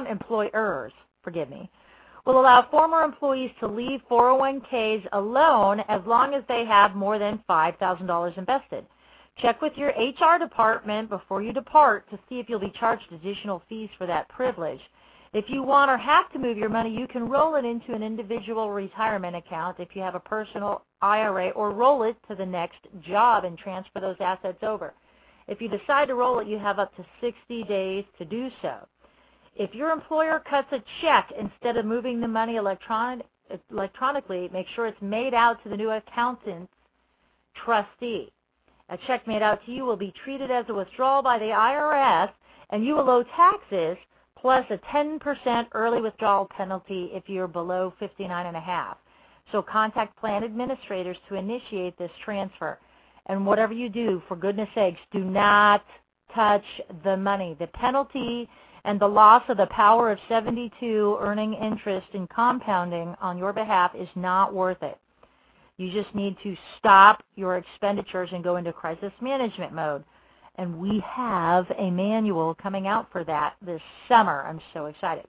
employees to leave 401ks alone as long as they have more than $5,000 invested. Check with your HR department before you depart to see if you'll be charged additional fees for that privilege. If you want or have to move your money, you can roll it into an individual retirement account if you have a personal IRA, or roll it to the next job and transfer those assets over. If you decide to roll it, you have up to 60 days to do so. If your employer cuts a check instead of moving the money electronically, make sure it's made out to the new accountant's trustee. A check made out to you will be treated as a withdrawal by the IRS, and you will owe taxes plus a 10% early withdrawal penalty if you're below 59.5. So contact plan administrators to initiate this transfer. And whatever you do, for goodness sakes, do not touch the money. The penalty and the loss of the power of 72 earning interest and compounding on your behalf is not worth it. You just need to stop your expenditures and go into crisis management mode. And we have a manual coming out for that this summer. I'm so excited.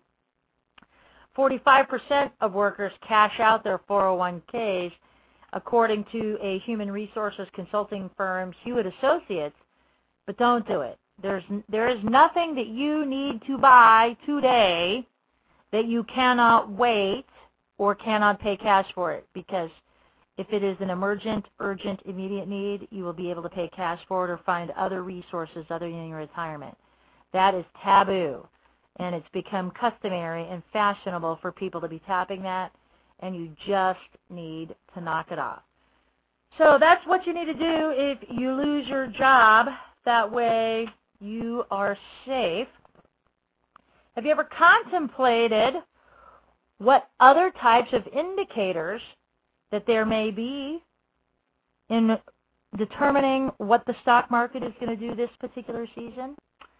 45% of workers cash out their 401ks, according to a human resources consulting firm, Hewitt Associates, but don't do it. There is nothing that you need to buy today that you cannot wait or cannot pay cash for it, because if it is an emergent, urgent, immediate need, you will be able to pay cash for it or find other resources other than your retirement. That is taboo, and it's become customary and fashionable for people to be tapping that, and you just need to knock it off. So that's what you need to do if you lose your job. That way you are safe. Have you ever contemplated what other types of indicators that there may be in determining what the stock market is going to do this particular season?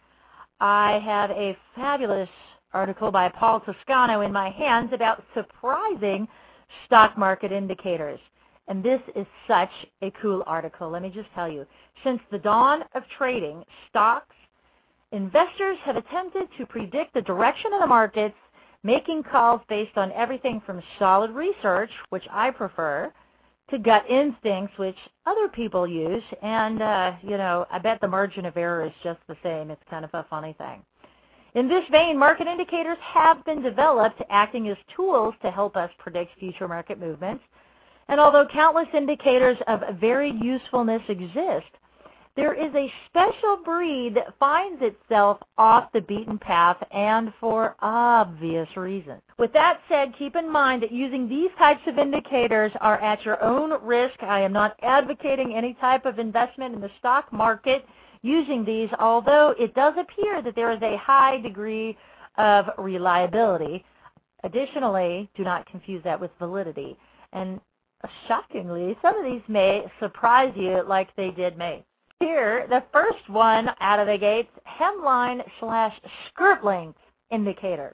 I have a fabulous article by Paul Toscano in my hands about surprising stock market indicators. And this is such a cool article. Let me just tell you. Since the dawn of trading stocks, investors have attempted to predict the direction of the markets, making calls based on everything from solid research, which I prefer, to gut instincts, which other people use. And, I bet the margin of error is just the same. It's kind of a funny thing. In this vein, market indicators have been developed acting as tools to help us predict future market movements. And although countless indicators of varied usefulness exist, there is a special breed that finds itself off the beaten path, and for obvious reasons. With that said, keep in mind that using these types of indicators are at your own risk. I am not advocating any type of investment in the stock market using these, although it does appear that there is a high degree of reliability. Additionally, do not confuse that with validity. And shockingly, some of these may surprise you like they did me. Here, the first one out of the gates, hemline/skirt length indicator.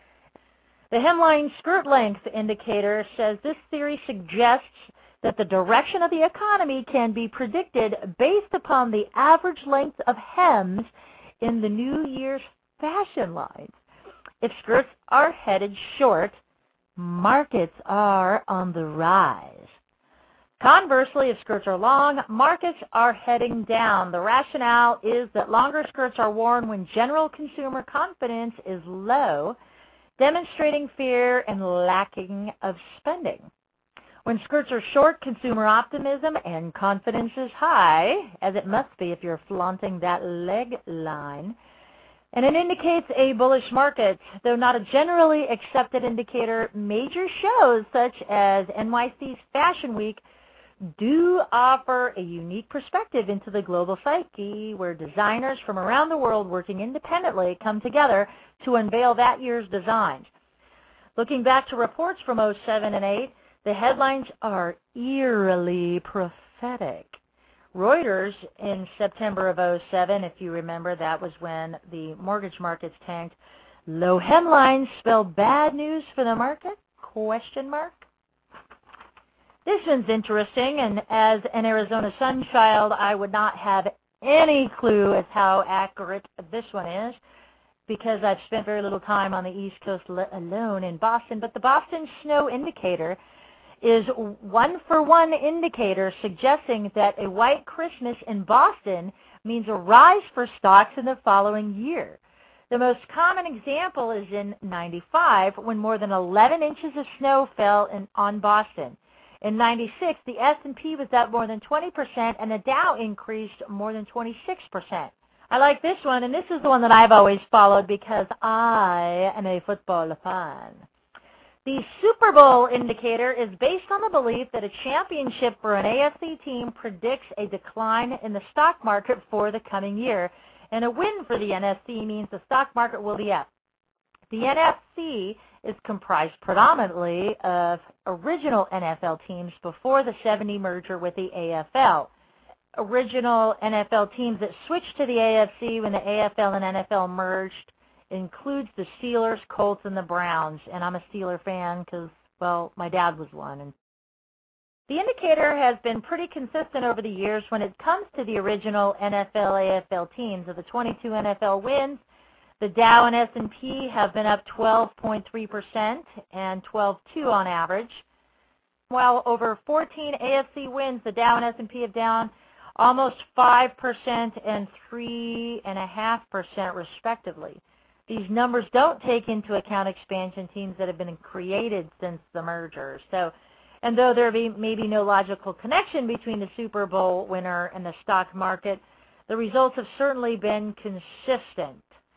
The hemline skirt length indicator says this theory suggests that the direction of the economy can be predicted based upon the average length of hems in the New Year's fashion lines. If skirts are headed short, markets are on the rise. Conversely, if skirts are long, markets are heading down. The rationale is that longer skirts are worn when general consumer confidence is low, demonstrating fear and lacking of spending. When skirts are short, consumer optimism and confidence is high, as it must be if you're flaunting that leg line. And it indicates a bullish market, though not a generally accepted indicator. Major shows such as NYC's Fashion Week do offer a unique perspective into the global psyche, where designers from around the world working independently come together to unveil that year's designs. Looking back to reports from 07 and 08, the headlines are eerily prophetic. Reuters in September of 07, if you remember, that was when the mortgage markets tanked. Low hemlines spell bad news for the market? ? This one's interesting, and as an Arizona Sun child, I would not have any clue as how accurate this one is, because I've spent very little time on the East Coast alone in Boston. But the Boston Snow Indicator is one-for-one indicator suggesting that a white Christmas in Boston means a rise for stocks in the following year. The most common example is in '95, when more than 11 inches of snow fell on Boston. In '96, the S&P was up more than 20%, and the Dow increased more than 26%. I like this one, and this is the one that I've always followed because I am a football fan. The Super Bowl indicator is based on the belief that a championship for an AFC team predicts a decline in the stock market for the coming year, and a win for the NFC means the stock market will be up. The NFC is comprised predominantly of original NFL teams before the '70 merger with the AFL. Original NFL teams that switched to the AFC when the AFL and NFL merged includes the Steelers, Colts, and the Browns. And I'm a Steeler fan because, well, my dad was one. And the indicator has been pretty consistent over the years when it comes to the original NFL, AFL teams. Of the 22 NFL wins, the Dow and S&P have been up 12.3% and 12.2 on average, while over 14 AFC wins, the Dow and S&P have down almost 5% and 3.5% respectively. These numbers don't take into account expansion teams that have been created since the merger. And though there may be no logical connection between the Super Bowl winner and the stock market, the results have certainly been consistent.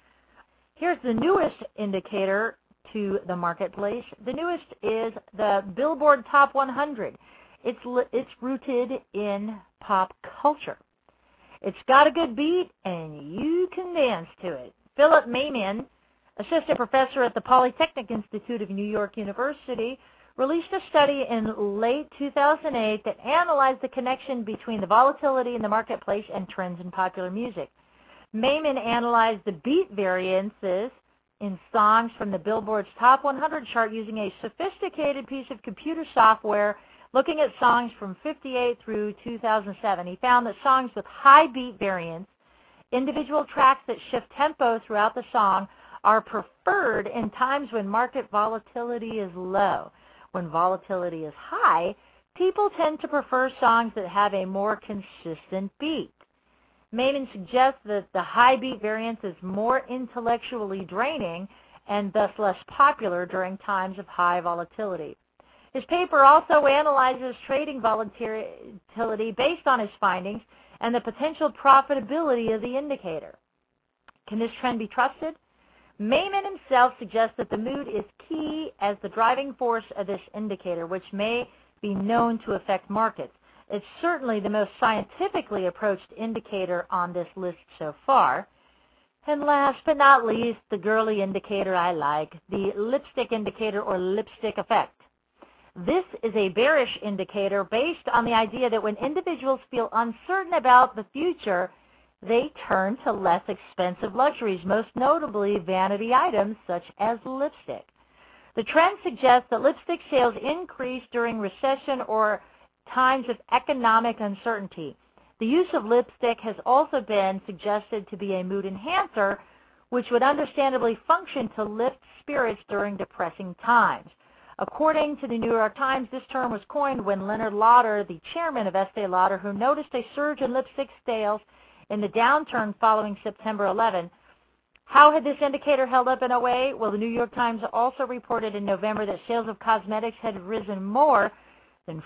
Here's the newest indicator to the marketplace. The newest is the Billboard Top 100. It's rooted in pop culture. It's got a good beat, and you can dance to it. Philip Mayman, assistant professor at the Polytechnic Institute of New York University, released a study in late 2008 that analyzed the connection between the volatility in the marketplace and trends in popular music. Mayman analyzed the beat variances in songs from the Billboard's Top 100 chart using a sophisticated piece of computer software looking at songs from 1958 through 2007. He found that songs with high beat variance, individual tracks that shift tempo throughout the song, are preferred in times when market volatility is low. When volatility is high, people tend to prefer songs that have a more consistent beat. Mayman suggests that the high beat variance is more intellectually draining and thus less popular during times of high volatility. His paper also analyzes trading volatility based on his findings and the potential profitability of the indicator. Can this trend be trusted? Mayman himself suggests that the mood is key as the driving force of this indicator, which may be known to affect markets. It's certainly the most scientifically approached indicator on this list so far. And last but not least, the girly indicator I like, the lipstick indicator or lipstick effect. This is a bearish indicator based on the idea that when individuals feel uncertain about the future, they turn to less expensive luxuries, most notably vanity items such as lipstick. The trend suggests that lipstick sales increase during recession or times of economic uncertainty. The use of lipstick has also been suggested to be a mood enhancer, which would understandably function to lift spirits during depressing times. According to the New York Times, this term was coined when Leonard Lauder, the chairman of Estee Lauder, who noticed a surge in lipstick sales in the downturn following September 11. How had this indicator held up in 2008? Well, the New York Times also reported in November that sales of cosmetics had risen more than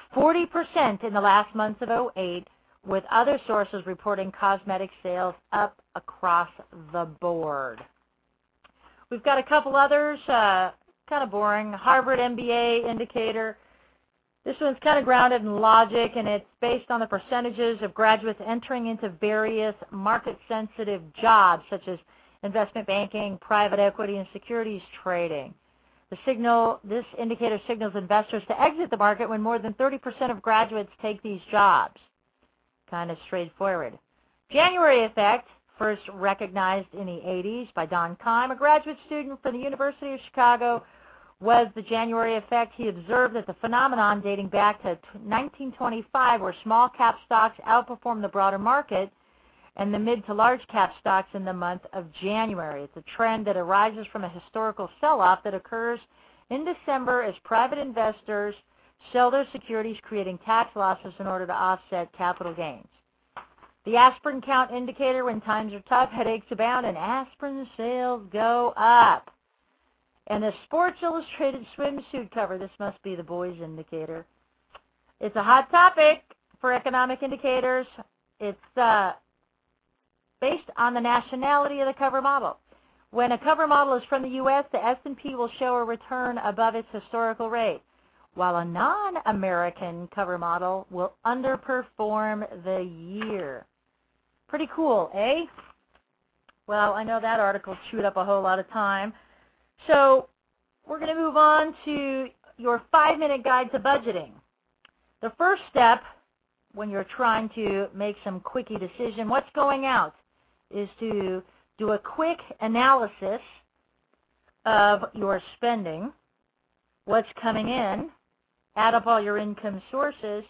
40% in the last months of 2008, with other sources reporting cosmetic sales up across the board. We've got a couple others, kind of boring. Harvard MBA indicator. This one's kind of grounded in logic, and it's based on the percentages of graduates entering into various market-sensitive jobs, such as investment banking, private equity, and securities trading. This indicator signals investors to exit the market when more than 30% of graduates take these jobs. Kind of straightforward. January effect, first recognized in the 80s by Don Keim, a graduate student from the University of Chicago, was the January effect. He observed that the phenomenon dating back to 1925, where small cap stocks outperformed the broader market and the mid to large cap stocks in the month of January. It's a trend that arises from a historical sell-off that occurs in December as private investors sell their securities, creating tax losses in order to offset capital gains. The aspirin count indicator: when times are tough, headaches abound, and aspirin sales go up. And the Sports Illustrated swimsuit cover, this must be the boys indicator. It's a hot topic for economic indicators. It's based on the nationality of the cover model. When a cover model is from the U.S., the S&P will show a return above its historical rate, while a non-American cover model will underperform the year. Pretty cool, eh? Well, I know that article chewed up a whole lot of time. So we're going to move on to your 5-minute guide to budgeting. The first step when you're trying to make some quickie decision, what's going out, is to do a quick analysis of your spending, what's coming in, add up all your income sources,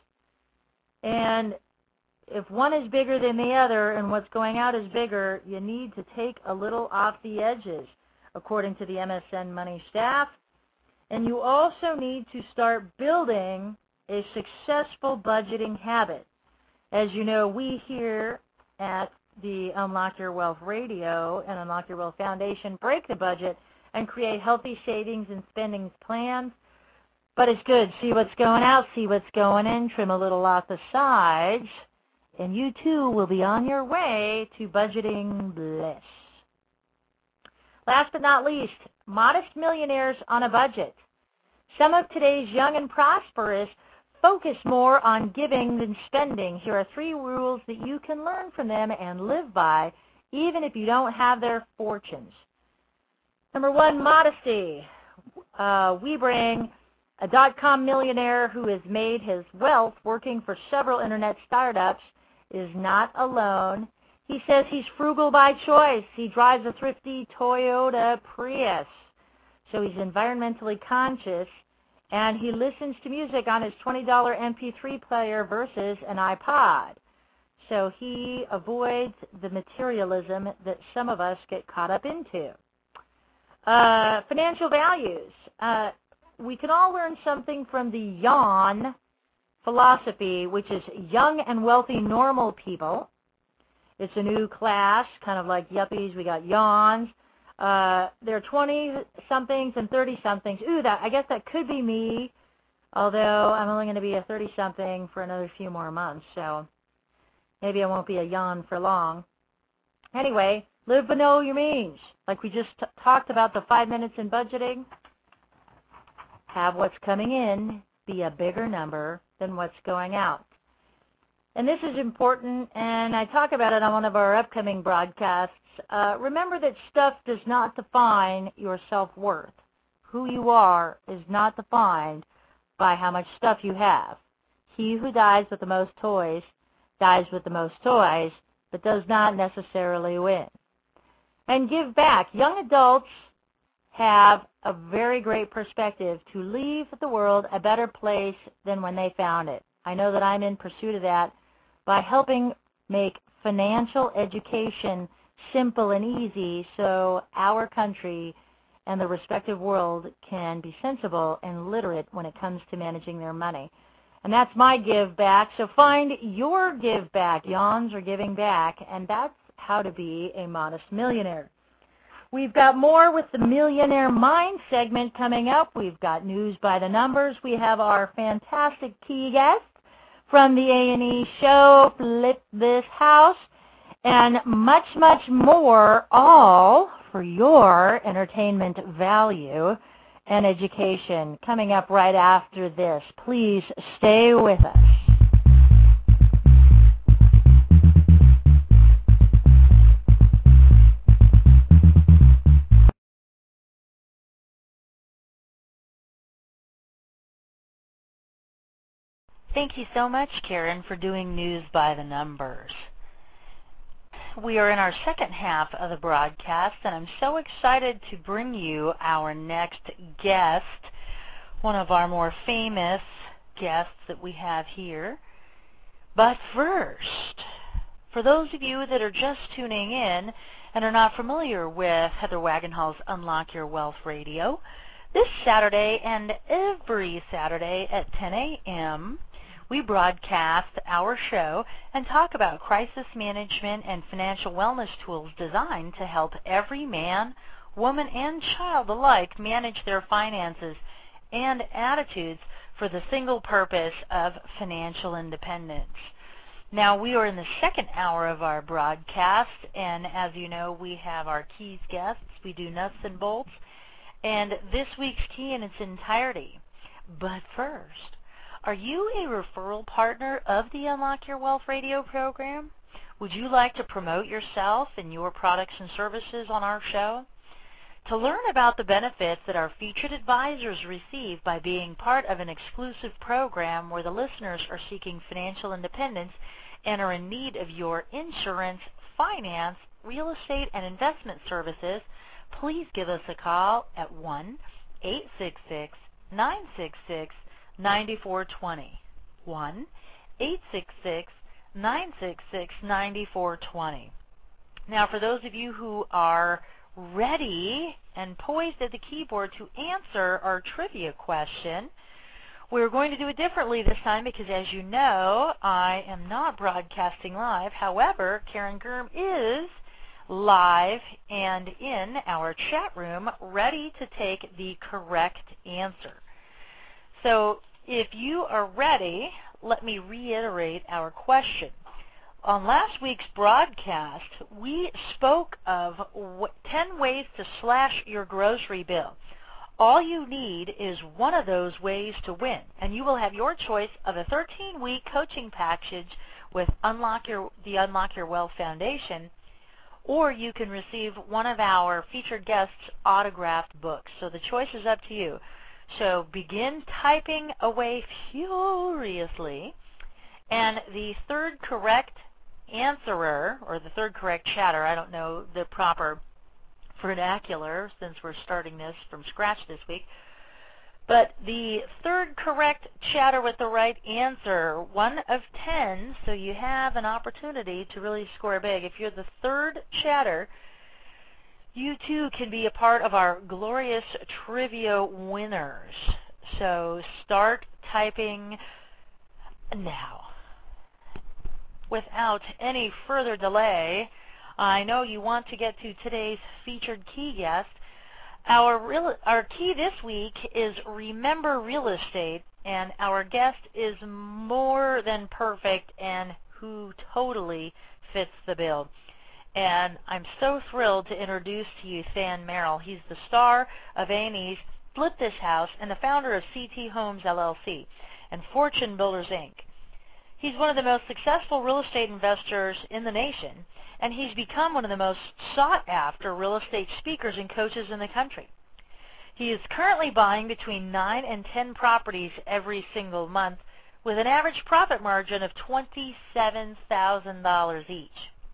and if one is bigger than the other and what's going out is bigger, you need to take a little off the edges, according to the MSN Money staff. And you also need to start building a successful budgeting habit. As you know, we here at the Unlock Your Wealth Radio and Unlock Your Wealth Foundation break the budget and create healthy savings and spending plans. But it's good. See what's going out, see what's going in, trim a little off the sides, and you too will be on your way to budgeting bliss. Last but not least, modest millionaires on a budget. Some of today's young and prosperous focus more on giving than spending. Here are 3 rules that you can learn from them and live by, even if you don't have their fortunes. Number 1, modesty. We bring a dot-com millionaire who has made his wealth working for several internet startups is not alone. He says he's frugal by choice. He drives a thrifty Toyota Prius, so he's environmentally conscious. And he listens to music on his $20 MP3 player versus an iPod. So he avoids the materialism that some of us get caught up into. Financial values. We can all learn something from the YAWN philosophy, which is young and wealthy normal people. It's a new class, kind of like yuppies. We got yawns. There are 20-somethings and 30-somethings. Ooh, I guess that could be me, although I'm only going to be a 30-something for another few more months, so maybe I won't be a yawn for long. Anyway, live below your means. Like we just talked about the 5 minutes in budgeting, have what's coming in be a bigger number than what's going out. And this is important, and I talk about it on one of our upcoming broadcasts. Remember that stuff does not define your self-worth. Who you are is not defined by how much stuff you have. He who dies with the most toys dies with the most toys, but does not necessarily win. And give back. Young adults have a very great perspective to leave the world a better place than when they found it. I know that I'm in pursuit of that by helping make financial education simple and easy so our country and the respective world can be sensible and literate when it comes to managing their money. And that's my give back. So find your give back. Yawns are giving back, and that's how to be a modest millionaire. We've got more with the Millionaire Mind segment coming up. We've got news by the numbers. We have our fantastic key guest from the A&E show, Flip This House, and much, much more, all for your entertainment value and education. Coming up right after this. Please stay with us. Thank you so much, Karen, for doing News by the Numbers. We are in our second half of the broadcast, and I'm so excited to bring you our next guest, one of our more famous guests that we have here. But first, for those of you that are just tuning in and are not familiar with Heather Wagenhall's Unlock Your Wealth Radio, this Saturday and every Saturday at 10 a.m., we broadcast our show and talk about crisis management and financial wellness tools designed to help every man, woman, and child alike manage their finances and attitudes for the single purpose of financial independence. Now, we are in the second hour of our broadcast, and as you know, we have our key guests We do nuts and bolts. And this week's key in its entirety. But first, are you a referral partner of the Unlock Your Wealth radio program? Would you like to promote yourself and your products and services on our show? To learn about the benefits that our featured advisors receive by being part of an exclusive program where the listeners are seeking financial independence and are in need of your insurance, finance, real estate, and investment services, please give us a call at 1-866-966-9420. 1-866-966-9420. Now, for those of you who are ready and poised at the keyboard to answer our trivia question, we're going to do it differently this time because, as you know, I am not broadcasting live. However, Karen Germ is live and in our chat room ready to take the correct answer. So if you are ready, let me reiterate our question. On last week's broadcast, we spoke of 10 ways to slash your grocery bill. All you need is one of those ways to win, and you will have your choice of a 13-week coaching package with the Unlock Your Wealth Foundation, or you can receive one of our featured guests' autographed books. So the choice is up to you. So begin typing away furiously, and the third correct answerer, or the third correct chatter, I don't know the proper vernacular since we're starting this from scratch this week, but the third correct chatter with the right answer, 1 of 10, so you have an opportunity to really score big. If you're the third chatter, you too can be a part of our glorious trivia winners. So start typing now. Without any further delay, I know you want to get to today's featured key guest. Our key this week is Remember Real Estate, and our guest is more than perfect and who totally fits the bill. And I'm so thrilled to introduce to you Than Merrill. He's the star of A&E's Flip This House and the founder of CT Homes LLC and Fortune Builders Inc. He's one of the most successful real estate investors in the nation, and he's become one of the most sought-after real estate speakers and coaches in the country. He is currently buying between 9 and 10 properties every single month with an average profit margin of $27,000 each.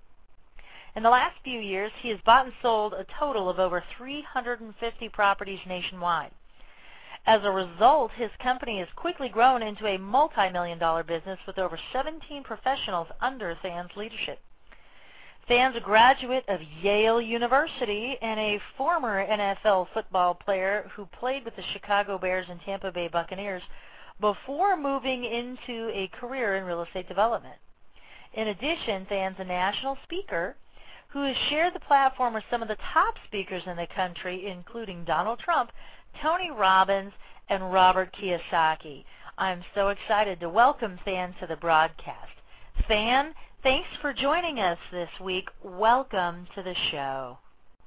In the last few years, he has bought and sold a total of over 350 properties nationwide. As a result, his company has quickly grown into a multi-million-dollar business with over 17 professionals under Than's leadership. Than's a graduate of Yale University and a former NFL football player who played with the Chicago Bears and Tampa Bay Buccaneers before moving into a career in real estate development. In addition, Than's a national speaker who has shared the platform with some of the top speakers in the country, including Donald Trump, Tony Robbins, and Robert Kiyosaki. I'm so excited to welcome Than to the broadcast. Than, thanks for joining us this week. Welcome to the show.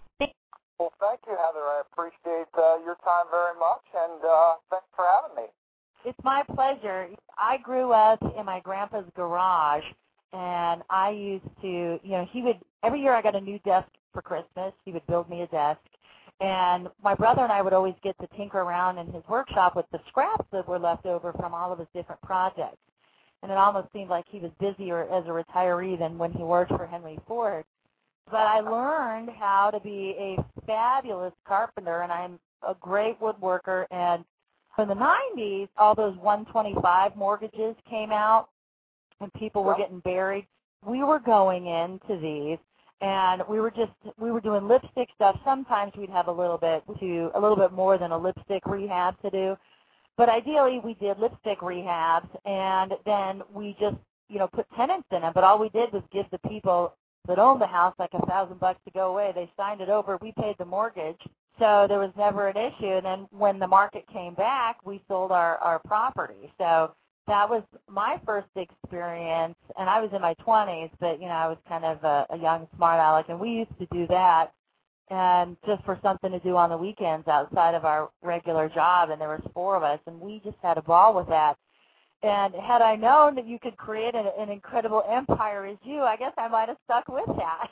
Well, thank you, Heather. I appreciate your time very much, and thanks for having me. It's my pleasure. I grew up in my grandpa's garage, and I used to, every year I got a new desk for Christmas. He would build me a desk. And my brother and I would always get to tinker around in his workshop with the scraps that were left over from all of his different projects. And it almost seemed like he was busier as a retiree than when he worked for Henry Ford. But I learned how to be a fabulous carpenter, and I'm a great woodworker. And in the 90s, all those 125 mortgages came out, and people were getting buried. We were going into these. And we were doing lipstick stuff. Sometimes we'd have a little bit more than a lipstick rehab to do. But ideally we did lipstick rehabs, and then we just, put tenants in them. But all we did was give the people that owned the house like $1,000 to go away. They signed it over. We paid the mortgage. So there was never an issue. And then when the market came back, we sold our property. So that was my first experience, and I was in my 20s, but, I was kind of a young, smart aleck, and we used to do that. and just for something to do on the weekends outside of our regular job, and there was 4 of us, and we just had a ball with that. And had I known that you could create an incredible empire as you, I guess I might have stuck with that.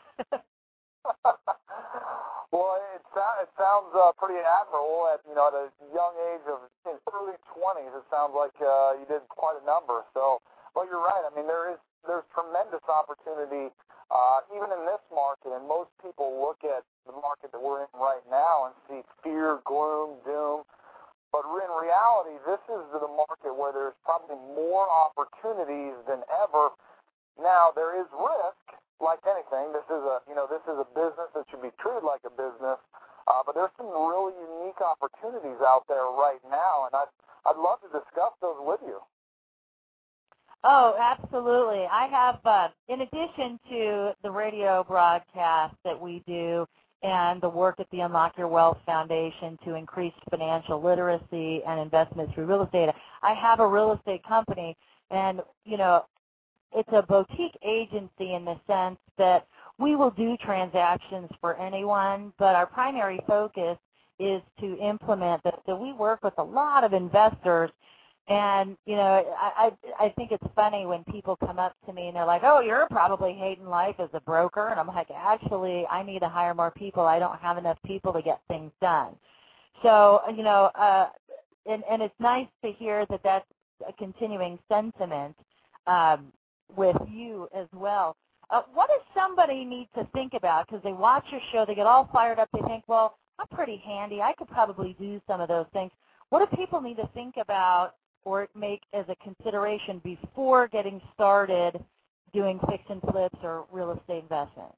Well, it sounds pretty admirable at at a young age of early 20s. It sounds like you did quite a number. So, well, you're right. I mean, there's tremendous opportunity even in this market, and most people look at the market that we're in right now and see fear, gloom, doom. But in reality, this is the market where there's probably more opportunities than ever. Now, there is risk, like anything. This is a business that should be treated like a business. But there's some really unique opportunities out there right now, and I'd love to discuss those with you. Oh, absolutely. I have, in addition to the radio broadcast that we do and the work at the Unlock Your Wealth Foundation to increase financial literacy and investment through real estate, I have a real estate company, and, it's a boutique agency in the sense that we will do transactions for anyone, but our primary focus is to implement that. So we work with a lot of investors. And, I think it's funny when people come up to me and they're like, oh, you're probably hating life as a broker. And I'm like, actually, I need to hire more people. I don't have enough people to get things done. So, and it's nice to hear that that's a continuing sentiment with you as well. What does somebody need to think about? Because they watch your show, they get all fired up. They think, well, I'm pretty handy. I could probably do some of those things. What do people need to think about or make as a consideration before getting started doing fix and flips or real estate investment?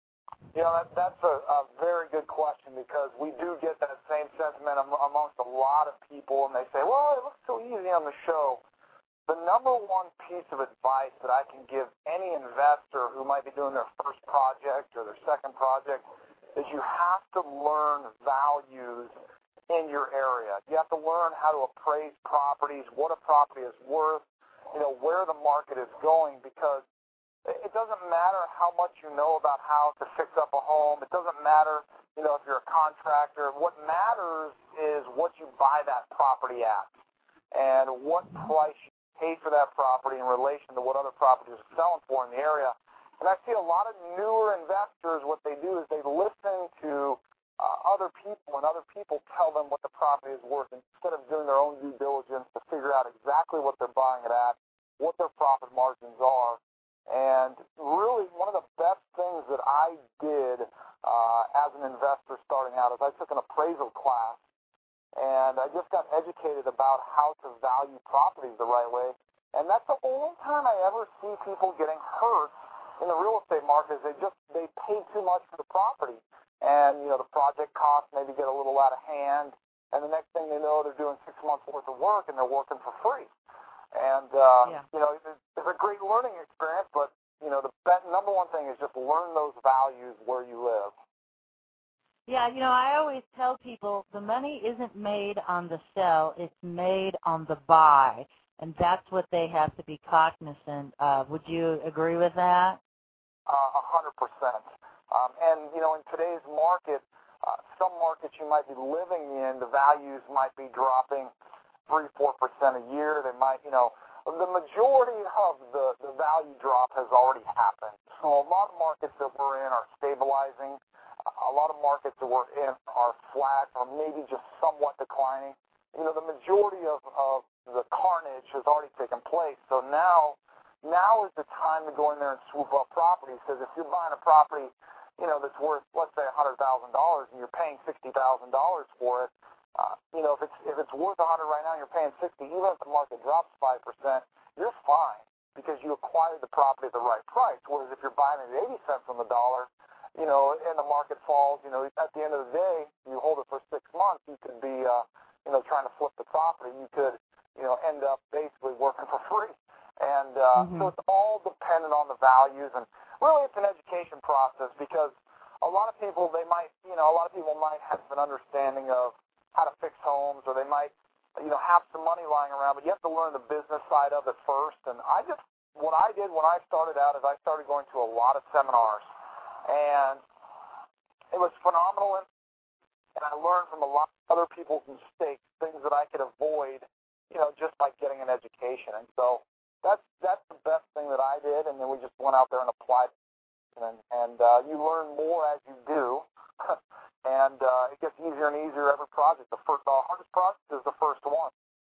That's a very good question, because we do get that same sentiment amongst a lot of people, and they say, well, it looks so easy on the show. The number one piece of advice that I can give any investor who might be doing their first project or their second project is you have to learn values in your area. You have to learn how to appraise properties, what a property is worth, where the market is going, because it doesn't matter how much you know about how to fix up a home. It doesn't matter, if you're a contractor. What matters is what you buy that property at and what price you pay for that property in relation to what other properties are selling for in the area. And I see a lot of newer investors, what they do is they listen to other people, and other people tell them what the property is worth instead of doing their own due diligence to figure out exactly what they're buying it at, what their profit margins are. And really, one of the best things that I did as an investor starting out is I took an appraisal class, and I just got educated about how to value properties the right way. And that's the only time I ever see people getting hurt in the real estate market is they paid too much for the property. And, the project costs maybe get a little out of hand, and the next thing they know, they're doing 6 months worth of work, and they're working for free. And, it's a great learning experience, but, the number one thing is just learn those values where you live. Yeah, I always tell people the money isn't made on the sell, it's made on the buy, and that's what they have to be cognizant of. Would you agree with that? 100%. And, in today's market, some markets you might be living in, the values might be dropping 3-4% a year. They might, the majority of the value drop has already happened. So a lot of markets that we're in are stabilizing. A lot of markets that we're in are flat or maybe just somewhat declining. The majority of the carnage has already taken place. So now is the time to go in there and swoop up properties, because if you're buying a property that's worth, let's say, $100,000 and you're paying $60,000 for it, if it's worth 100 right now and you're paying 60, even if the market drops 5%, you're fine because you acquired the property at the right price. Whereas if you're buying it at 80 cents on the dollar, and the market falls, at the end of the day, you hold it for 6 months, you could be, trying to flip the property. You could, end up basically working for free. And so it's all dependent on the values, and really it's an education process, because a lot of people might have an understanding of how to fix homes, or they might have some money lying around, but you have to learn the business side of it first. And what I did when I started out is I started going to a lot of seminars, and it was phenomenal, and I learned from a lot of other people's mistakes, things that I could avoid, just by getting an education. And so that's the best thing that I did. And then we just went out there and applied, and you learn more as you do, and it gets easier and easier every project. The hardest project is the first one.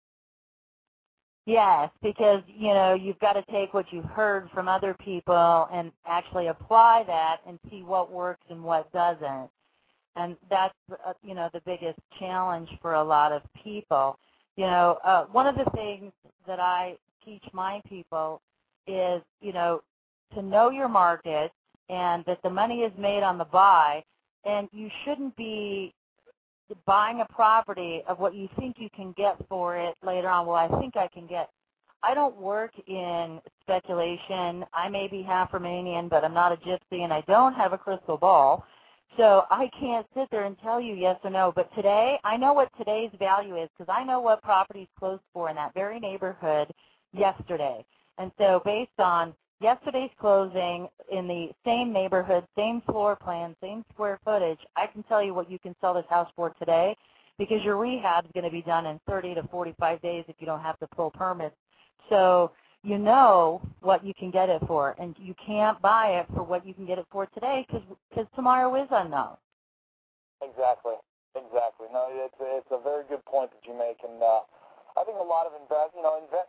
Yes, because, you've got to take what you've heard from other people and actually apply that and see what works and what doesn't. And that's, the biggest challenge for a lot of people. One of the things that I teach my people is, to know your market and that the money is made on the buy, and you shouldn't be buying a property of what you think you can get for it later on. Well, I think I can get. I don't work in speculation. I may be half Romanian, but I'm not a gypsy, and I don't have a crystal ball. So I can't sit there and tell you yes or no. But today, I know what today's value is because I know what properties closed for in that very neighborhood yesterday. And so based on yesterday's closing in the same neighborhood, same floor plan, same square footage, I can tell you what you can sell this house for today because your rehab is going to be done in 30 to 45 days if you don't have to pull permits. So you know what you can get it for, and you can't buy it for what you can get it for today because tomorrow is unknown. Exactly. No, it's a very good point that you make, and I think a lot of investing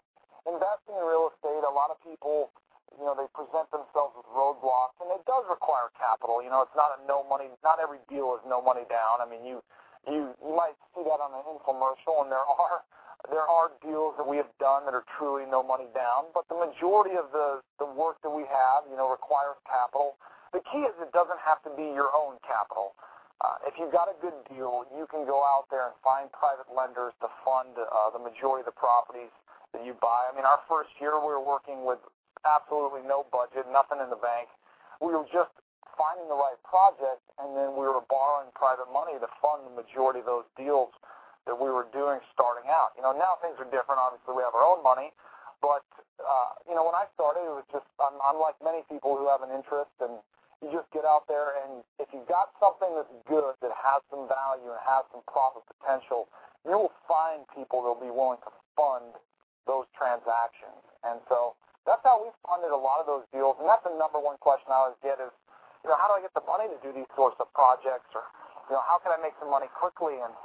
in real estate, a lot of people, they present themselves with roadblocks, and it does require capital. It's not not every deal is no money down. I mean, you might see that on an infomercial, and there are deals that we have done that are truly no money down, but the majority of the work that we have, requires capital. The key is it doesn't have to be your own capital. If you've got a good deal, you can go out there and find private lenders to fund the majority of the properties that you buy. I mean, our first year we were working with absolutely no budget, nothing in the bank. We were just finding the right project, and then we were borrowing private money to fund the majority of those deals that we were doing starting out. Now things are different. Obviously, we have our own money, but when I started, it was just I'm like many people who have an interest, and you just get out there, and if you've got something that's good, that has some value and has some profit potential, you will find people that will be willing to fund those transactions. And so that's how we funded a lot of those deals, and that's the number one question I always get is, how do I get the money to do these sorts of projects, or how can I make some money quickly? And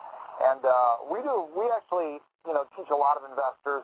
we actually teach a lot of investors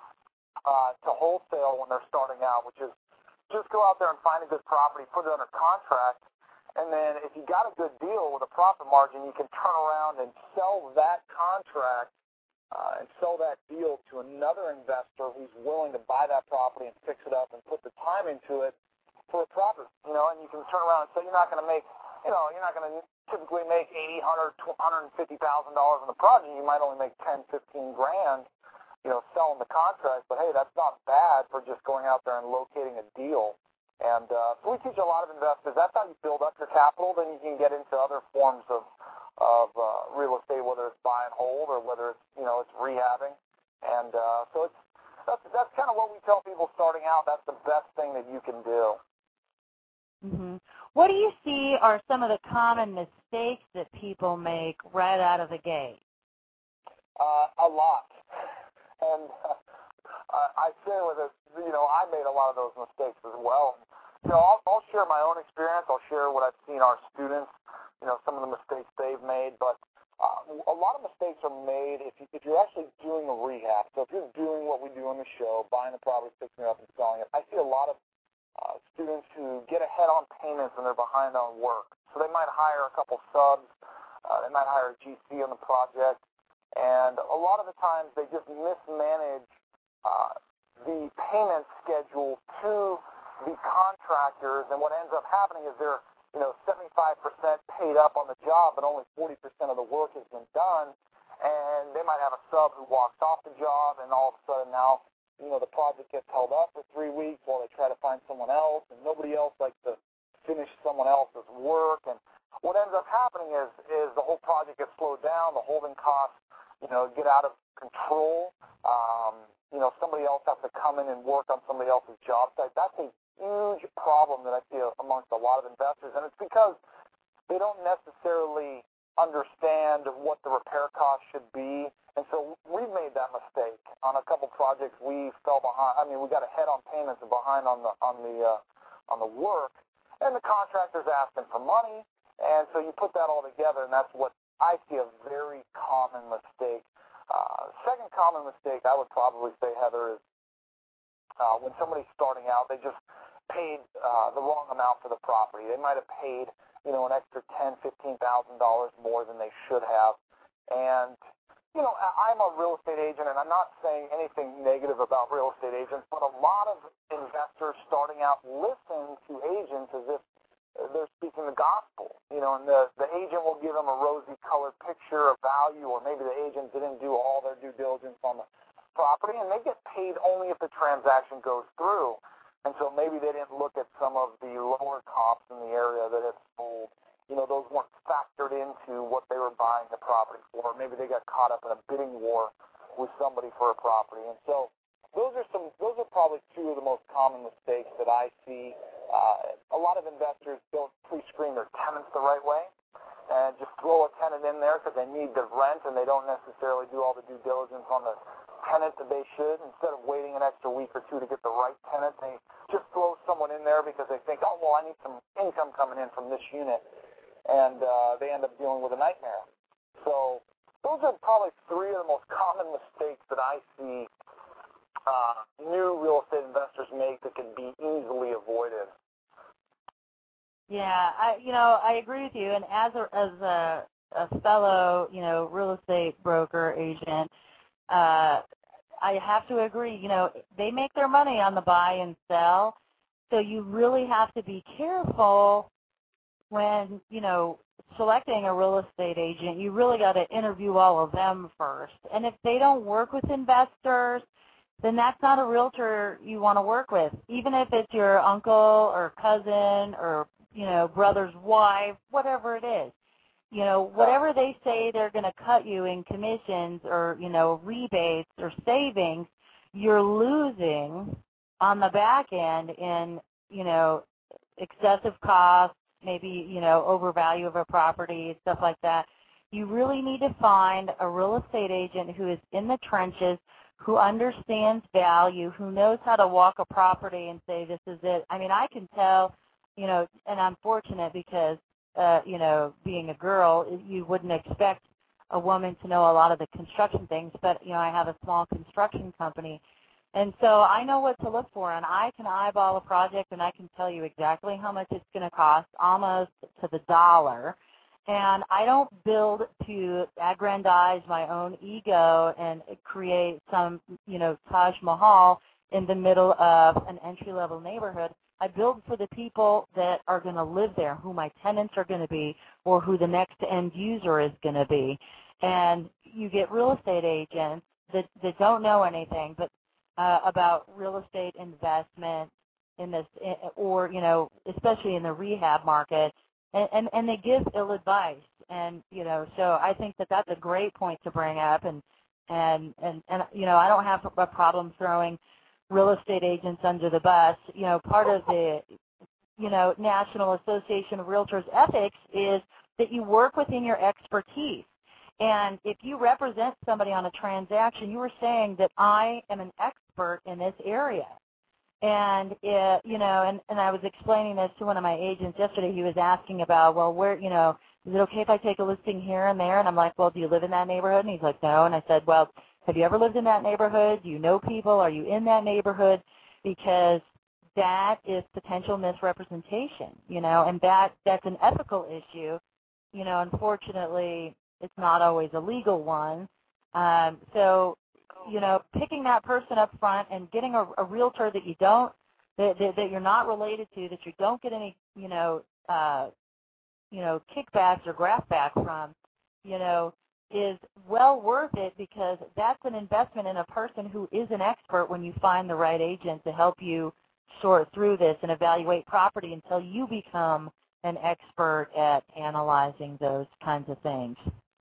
to wholesale when they're starting out, which is just go out there and find a good property, put it under contract, and then if you got a good deal with a profit margin, you can turn around and sell that contract and sell that deal to another investor who's willing to buy that property and fix it up and put the time into it for a profit. And you can turn around and say you're not going to make, you're not going to typically make $80,000, $100,000, $150,000 on the project. You might only make $10,000, $15,000. Selling the contract, but hey, that's not bad for just going out there and locating a deal. And so we teach a lot of investors, that's how you build up your capital, then you can get into other forms of real estate, whether it's buy and hold or whether it's, it's rehabbing. And so that's kind of what we tell people starting out. That's the best thing that you can do. Mm-hmm. What do you see are some of the common mistakes that people make right out of the gate? A lot. And I share with us, I made a lot of those mistakes as well. I'll share my own experience. I'll share what I've seen our students, some of the mistakes they've made. But a lot of mistakes are made if you're actually doing a rehab. So if you're doing what we do on the show, buying the property, fixing it up, and selling it, I see a lot of students who get ahead on payments and they're behind on work. So they might hire a couple subs. They might hire a GC on the project. And a lot of the times they just mismanage the payment schedule to the contractors, and what ends up happening is they're 75% paid up on the job, but only 40% of the work has been done, and they might have a sub who walks off the job, and all of a sudden now the project gets held up for 3 weeks while they try to find someone else, and nobody else likes to finish someone else's work, and what ends up happening is the whole project gets slowed down, the holding costs get out of control. Somebody else has to come in and work on somebody else's job site. That's a huge problem that I see amongst a lot of investors, and it's because they don't necessarily understand what the repair cost should be. And so we've made that mistake on a couple projects. We fell behind. I mean, we got ahead on payments and behind on the work, and the contractor's asking for money. And so you put that all together, and that's what I see a very common mistake. Second common mistake I would probably say, Heather, is when somebody's starting out, they just paid the wrong amount for the property. They might have paid, an extra $10,000, $15,000 more than they should have. And I'm a real estate agent, and I'm not saying anything negative about real estate agents, but a lot of investors starting out listen to agents as if they're speaking the gospel, and the agent will give them a rosy-colored picture of value, or maybe the agent didn't do all their due diligence on the property, and they get paid only if the transaction goes through. And so maybe they didn't look at some of the lower comps in the area that it's sold. Those weren't factored into what they were buying the property for. Maybe they got caught up in a bidding war with somebody for a property. And so those are probably two of the most common mistakes that I see. A lot of investors don't pre-screen their tenants the right way and just throw a tenant in there because they need the rent, and they don't necessarily do all the due diligence on the tenant that they should. Instead of waiting an extra week or two to get the right tenant, they just throw someone in there because they think, oh, well, I need some income coming in from this unit, and they end up dealing with a nightmare. So those are probably three of the most common mistakes that I see new real estate investors make that can be easily avoided. Yeah, I agree with you. And as a fellow, real estate broker agent, I have to agree. They make their money on the buy and sell, so you really have to be careful when selecting a real estate agent. You really got to interview all of them first. And if they don't work with investors, then that's not a realtor you want to work with, even if it's your uncle or cousin or brother's wife, whatever it is. Whatever they say they're going to cut you in commissions or, rebates or savings, you're losing on the back end in, excessive costs, maybe, overvalue of a property, stuff like that. You really need to find a real estate agent who is in the trenches, who understands value, who knows how to walk a property and say, this is it. I mean, I can tell, and I'm fortunate because, being a girl, you wouldn't expect a woman to know a lot of the construction things, but, I have a small construction company. And so I know what to look for, and I can eyeball a project, and I can tell you exactly how much it's going to cost, almost to the dollar. And I don't build to aggrandize my own ego and create some, Taj Mahal in the middle of an entry-level neighborhood. I build for the people that are going to live there, who my tenants are going to be, or who the next end user is going to be. And you get real estate agents that don't know anything but about real estate investment in this, or, especially in the rehab market, and they give ill advice. And, so I think that that's a great point to bring up. And I don't have a problem throwing real estate agents under the bus. Part of the, National Association of Realtors ethics is that you work within your expertise. And if you represent somebody on a transaction, you are saying that I am an expert in this area. And, and I was explaining this to one of my agents yesterday. He was asking about, well, where, is it okay if I take a listing here and there? And I'm like, well, do you live in that neighborhood? And he's like, no. And I said, well, have you ever lived in that neighborhood? Do you know people? Are you in that neighborhood? Because that is potential misrepresentation, and that's an ethical issue. Unfortunately, it's not always a legal one. So, picking that person up front and getting a realtor that you don't, that you're not related to, that you don't get any, kickbacks or graftback from, is well worth it, because that's an investment in a person who is an expert when you find the right agent to help you sort through this and evaluate property until you become an expert at analyzing those kinds of things.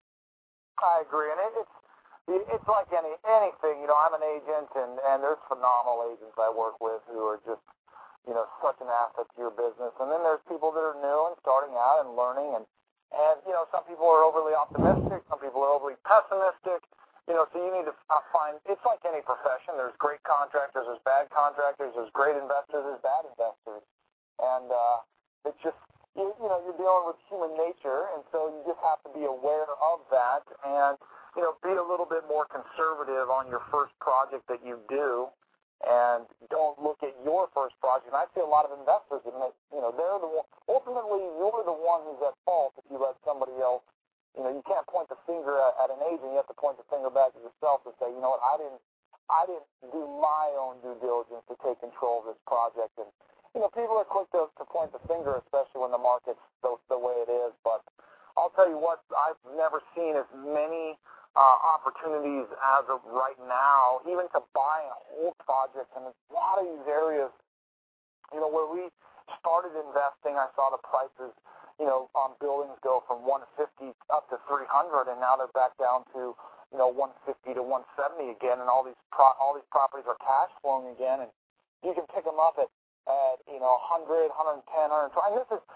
I agree, and it's like anything. I'm an agent, and there's phenomenal agents I work with who are just, such an asset to your business. And then there's people that are new and starting out and learning, and And, some people are overly optimistic, some people are overly pessimistic, so you need to find, it's like any profession. There's great contractors, there's bad contractors, there's great investors, there's bad investors. And it's just, you're dealing with human nature, and so you just have to be aware of that and, be a little bit more conservative on your first project that you do, and don't look at your first project. And I see a lot of investors admit, they're the one, ultimately you're the one who's at fault if you let somebody else, you can't point the finger at an agent, you have to point the finger back at yourself and say, you know what, I didn't do my own due diligence to take control of this project. And, people are quick to point the finger, especially when the market's the way it is. But I'll tell you what, I've never seen as many opportunities as of right now, even to buy and hold projects. And a lot of these areas, where we started investing, I saw the prices, on buildings go from 150 up to 300, and now they're back down to, 150 to 170 again, and all these properties are cash flowing again, and you can pick them up at 100, 110, 120. And this is,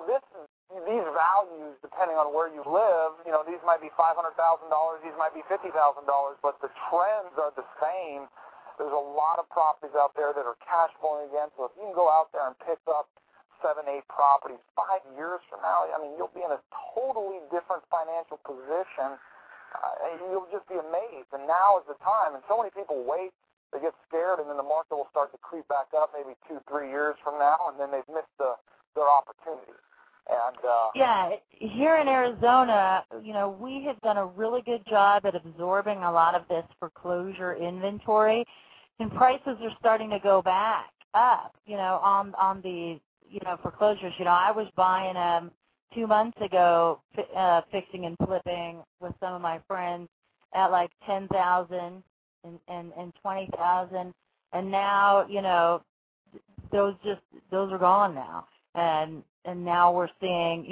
these values, depending on where you live, these might be $500,000, these might be $50,000, but the trends are the same. There's a lot of properties out there that are cash flowing again, so if you can go out there and pick up 7, 8 properties 5 years from now, you'll be in a totally different financial position, and you'll just be amazed. And now is the time, and so many people wait, they get scared, and then the market will start to creep back up maybe 2, 3 years from now, and then they've missed their opportunity. And yeah, here in Arizona, we have done a really good job at absorbing a lot of this foreclosure inventory, and prices are starting to go back up, on the, foreclosures. I was buying them 2 months ago, fixing and flipping with some of my friends at like $10,000 and $20,000, and now, those are gone now. And now we're seeing,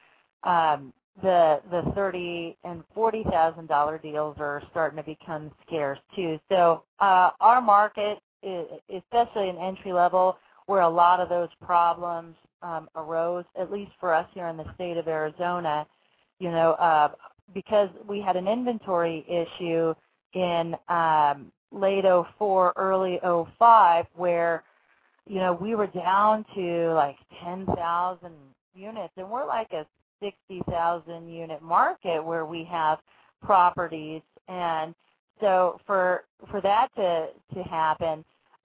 the $30,000 and $40,000 deals are starting to become scarce too. So our market, especially in entry level, where a lot of those problems arose, at least for us here in the state of Arizona, because we had an inventory issue in late 04, early 05, where we were down to like 10,000 units, and we're like a 60,000 unit market where we have properties. And so for that to happen,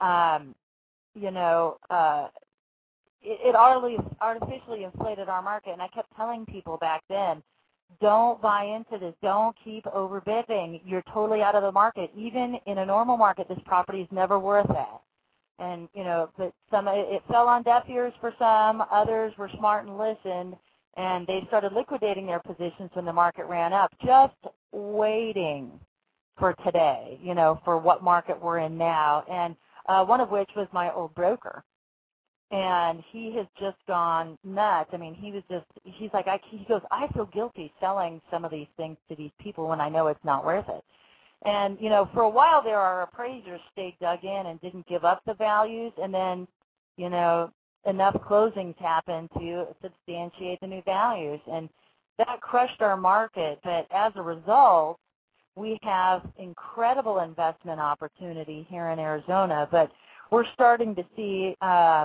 it artificially inflated our market. And I kept telling people back then, don't buy into this. Don't keep overbidding. You're totally out of the market. Even in a normal market, this property is never worth that. And, but it fell on deaf ears for some. Others were smart and listened, and they started liquidating their positions when the market ran up, just waiting for today, for what market we're in now. And one of which was my old broker. And he has just gone nuts. I mean, he goes, I feel guilty selling some of these things to these people when I know it's not worth it. And, for a while there, our appraisers stayed dug in and didn't give up the values. And then, enough closings happened to substantiate the new values. And that crushed our market. But as a result, we have incredible investment opportunity here in Arizona. But we're starting to see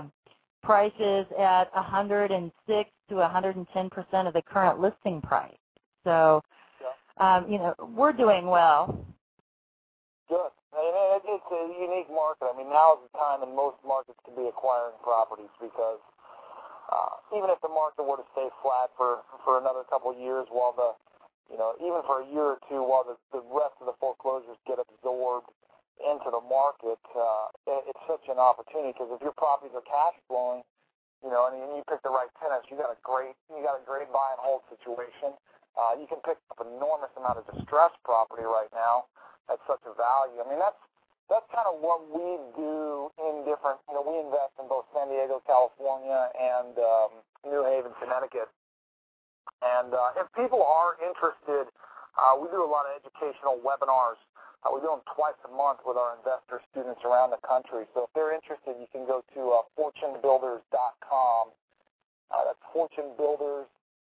prices at 106 to 110% of the current listing price. So, we're doing well. Good. It's a unique market. I mean, now is the time in most markets to be acquiring properties, because even if the market were to stay flat for another couple of years, while even for a year or two, while the rest of the foreclosures get absorbed into the market, it's such an opportunity, because if your properties are cash flowing, and you pick the right tenants, you got a great buy and hold situation. You can pick up an enormous amount of distressed property right now at such a value. I mean, that's kind of what we do in different. We invest in both San Diego, California, and New Haven, Connecticut. And if people are interested, we do a lot of educational webinars. We do them twice a month with our investor students around the country. So if they're interested, you can go to fortunebuilders.com. That's fortunebuilders.com.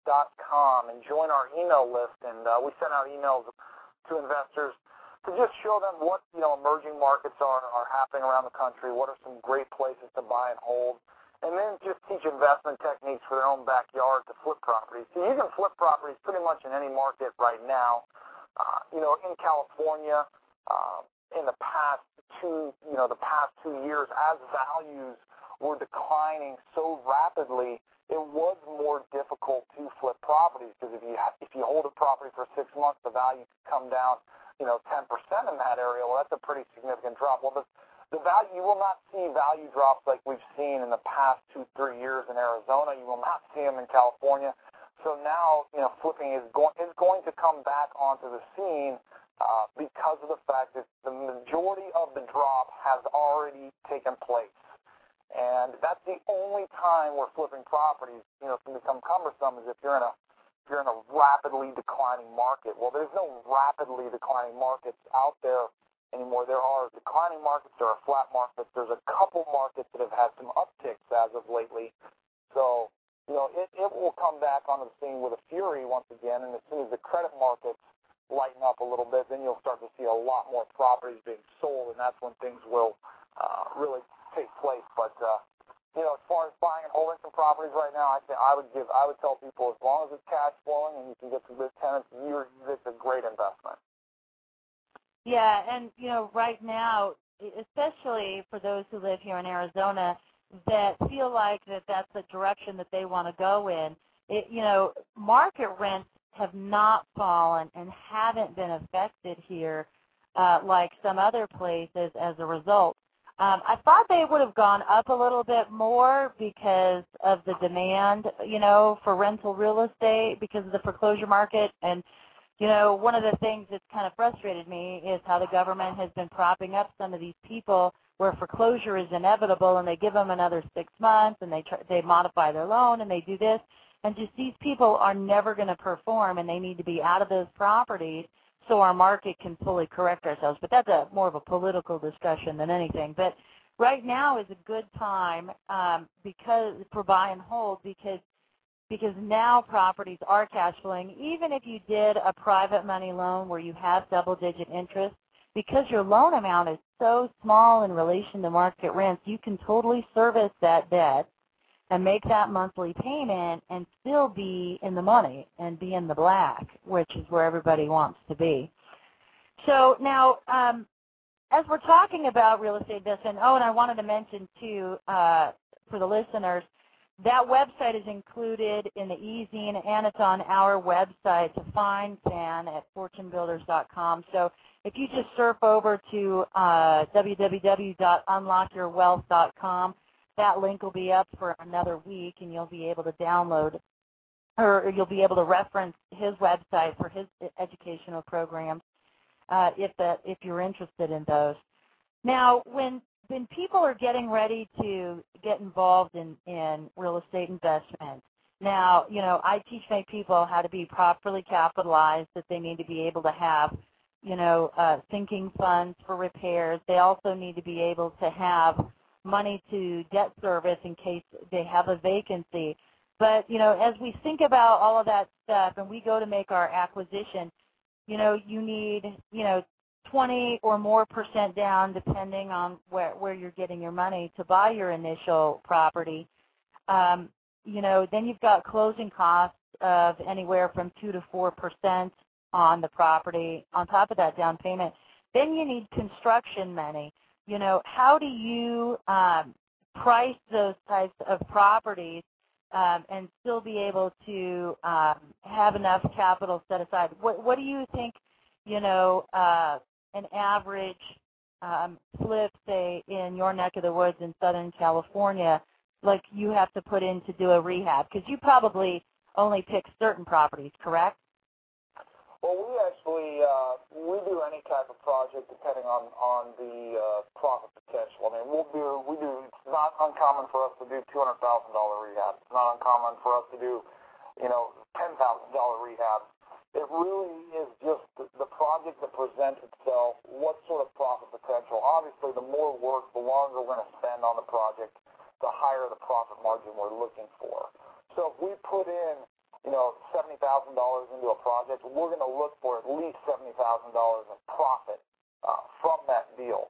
holdincompanies.com and join our email list. And we send out emails to investors to just show them what, emerging markets are happening around the country, what are some great places to buy and hold, and then just teach investment techniques for their own backyard to flip properties. So you can flip properties pretty much in any market right now. In California, in the past 2 years, as values were declining so rapidly, it was more difficult to flip properties, because if you hold a property for 6 months, the value could come down, 10% in that area. Well, that's a pretty significant drop. Well, the value, you will not see value drops like we've seen in the past 2-3 years in Arizona. You will not see them in California. So now, flipping is going to come back onto the scene because of the fact that the majority of the drop has already taken place. And that's the only time where flipping properties, can become cumbersome, is if you're in a rapidly declining market. Well, there's no rapidly declining markets out there anymore. There are declining markets, there are flat markets. There's a couple markets that have had some upticks as of lately. So, it will come back onto the scene with a fury once again, and as soon as the credit markets lighten up a little bit, then you'll start to see a lot more properties being sold, and that's when things will really take place. But as far as buying and holding some properties right now, I would tell people, as long as it's cash flowing and you can get some good tenants, it's a great investment. Yeah, and right now, especially for those who live here in Arizona that feel like that's the direction that they want to go in, market rents have not fallen and haven't been affected here like some other places as a result. I thought they would have gone up a little bit more because of the demand, for rental real estate, because of the foreclosure market. And, one of the things that's kind of frustrated me is how the government has been propping up some of these people where foreclosure is inevitable, and they give them another 6 months, and they modify their loan, and they do this. And just these people are never going to perform, and they need to be out of those properties so our market can fully correct ourselves. But that's more of a political discussion than anything. But right now is a good time for buy and hold because now properties are cash flowing. Even if you did a private money loan where you have double-digit interest, because your loan amount is so small in relation to market rents, you can totally service that debt and make that monthly payment and still be in the money and be in the black, which is where everybody wants to be. So now, as we're talking about real estate investment, and I wanted to mention, too, for the listeners, that website is included in the e-zine, and it's on our website to find, Fan, at fortunebuilders.com. So if you just surf over to www.unlockyourwealth.com, that link will be up for another week, and you'll be able to download, or you'll be able to reference his website for his educational programs if you're interested in those. Now, when people are getting ready to get involved in real estate investment, now, I teach my people how to be properly capitalized, that they need to be able to have, sinking funds for repairs. They also need to be able to have money to debt service in case they have a vacancy. But, as we think about all of that stuff and we go to make our acquisition, you need, 20 or more % down, depending on where you're getting your money to buy your initial property. Then you've got closing costs of anywhere from 2 to 4% on the property on top of that down payment. Then you need construction money. How do you price those types of properties and still be able to have enough capital set aside? What do you think, an average flip, say, in your neck of the woods in Southern California, like you have to put in to do a rehab? Because you probably only pick certain properties, correct? Well, we actually we do any type of project depending on the profit potential. I mean, we do. It's not uncommon for us to do $200,000 rehab. It's not uncommon for us to do, $10,000 rehab. It really is just the project that presents itself. What sort of profit potential? Obviously, the more work, the longer we're going to spend on the project, the higher the profit margin we're looking for. So if we put in, $70,000 into a project, we're going to look for at least $70,000 in profit from that deal.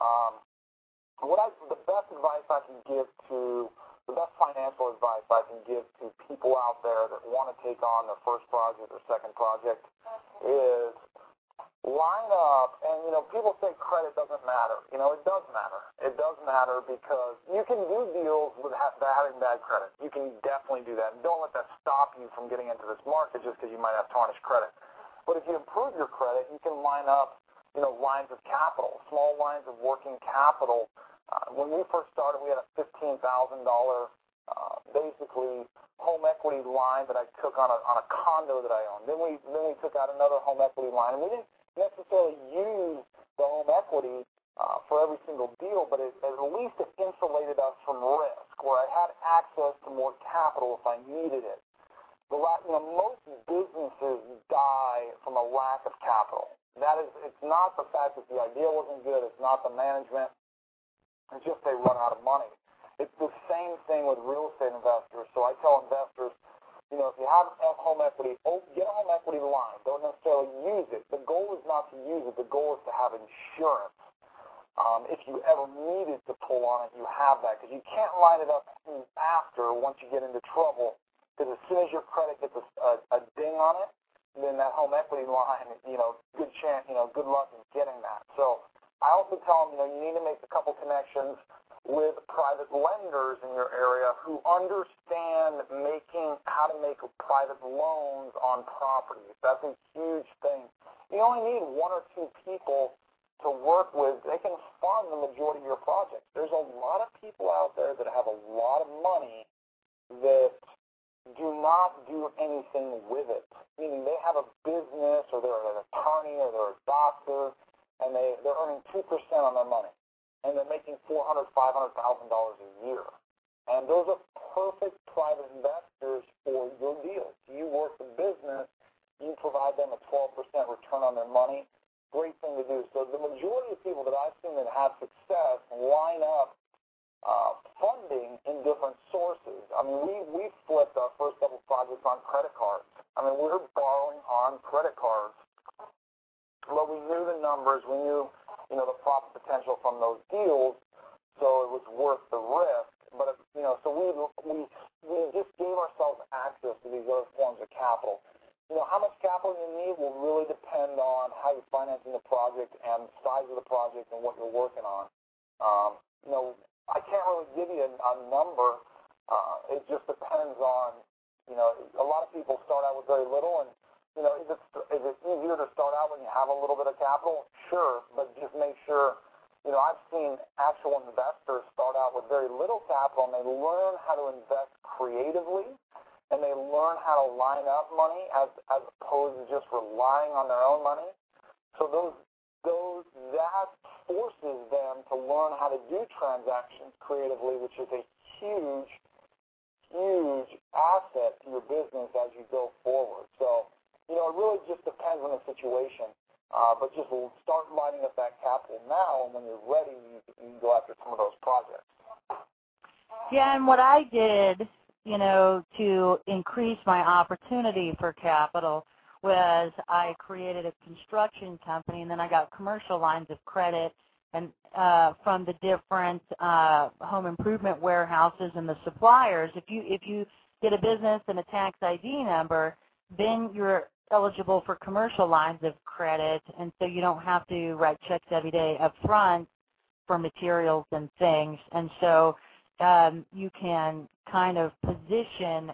The best advice I can give to, the best financial advice I can give to people out there that want to take on their first project or second project is line up, and, people say credit doesn't matter. It does matter. It does matter because you can do deals with having bad credit. You can definitely do that. And don't let that stop you from getting into this market just because you might have tarnished credit. But if you improve your credit, you can line up, lines of capital, small lines of working capital. When we first started, we had a $15,000 basically home equity line that I took on a condo that I owned. Then we took out another home equity line, and we didn't necessarily use the home equity for every single deal, but at least it insulated us from risk, where I had access to more capital if I needed it. Most businesses die from a lack of capital. It's not the fact that the idea wasn't good, it's not the management, it's just they run out of money. It's the same thing with real estate investors. So I tell investors, if you have home equity, get a home equity line. Don't necessarily use it. The goal is not to use it. The goal is to have insurance. If you ever needed to pull on it, you have that, because you can't line it up after once you get into trouble, because as soon as your credit gets a ding on it, then that home equity line, good chance, good luck in getting that. So I also tell them, you need to make a couple connections with private lenders in your area who understand how to make private loans on properties. That's a huge thing. You only need one or two people to work with. They can fund the majority of your project. There's a lot of people out there that have a lot of money that do not do anything with it. Meaning they have a business, or they're an attorney, or they're a doctor, and they're earning 2% on their money. And they're making $400,000, $500,000 a year. And those are perfect private investors for your deals. You work the business, you provide them a 12% return on their money. Great thing to do. So the majority of people that I've seen that have success line up funding in different sources. I mean, we flipped our first couple projects on credit cards. I mean, we were borrowing on credit cards. But we knew the numbers. We knew the profit potential from those deals, so it was worth the risk. But, so we just gave ourselves access to these other forms of capital. How much capital you need will really depend on how you're financing the project and the size of the project and what you're working on. I can't really give you a number. It just depends on, a lot of people start out with very little, and is it easier to start out when you have a little bit of capital? Sure, but just make sure, I've seen actual investors start out with very little capital, and they learn how to invest creatively, and they learn how to line up money as opposed to just relying on their own money. So that forces them to learn how to do transactions creatively, which is a huge, huge asset to your business as you go forward. So, it really just depends on the situation. But just start lining up that capital now, and when you're ready, you can go after some of those projects. Yeah, and what I did, to increase my opportunity for capital was I created a construction company, and then I got commercial lines of credit and from the different home improvement warehouses and the suppliers. If you get a business and a tax ID number, then you're eligible for commercial lines of credit, and so you don't have to write checks every day up front for materials and things. And so you can kind of position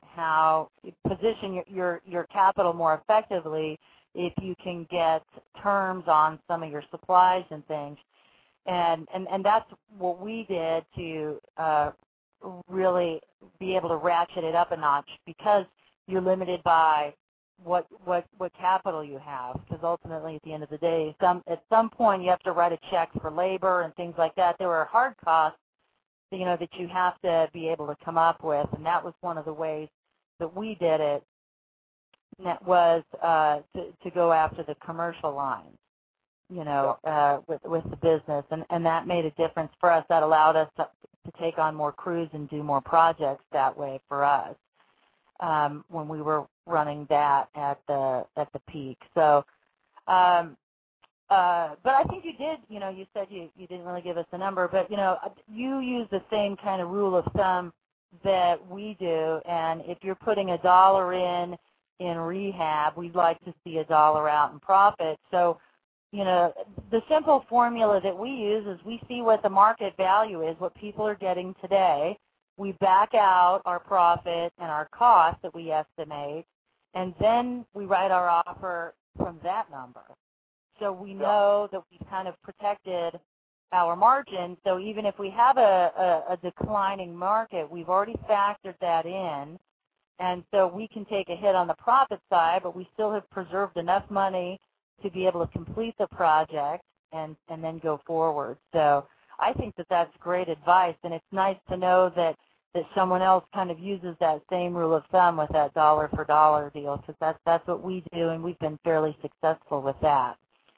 your capital more effectively if you can get terms on some of your supplies and things. And that's what we did to really be able to ratchet it up a notch, because you're limited by what capital you have, because ultimately at the end of the day, at some point you have to write a check for labor and things like that. There are hard costs, that you have to be able to come up with, and that was one of the ways that we did it. And that was to go after the commercial lines, with the business, and that made a difference for us. That allowed us to take on more crews and do more projects that way for us. When we were running that at the peak. So, but I think you did. You said you didn't really give us a number, but you use the same kind of rule of thumb that we do. And if you're putting $1 in rehab, we'd like to see $1 out in profit. So, the simple formula that we use is we see what the market value is, what people are getting today. We back out our profit and our cost that we estimate, and then we write our offer from that number. So we know that we've kind of protected our margin. So even if we have a declining market, we've already factored that in. And so we can take a hit on the profit side, but we still have preserved enough money to be able to complete the project and then go forward. So I think that that's great advice, and it's nice to know that someone else kind of uses that same rule of thumb with that dollar for dollar deal, because that's what we do, and we've been fairly successful with that.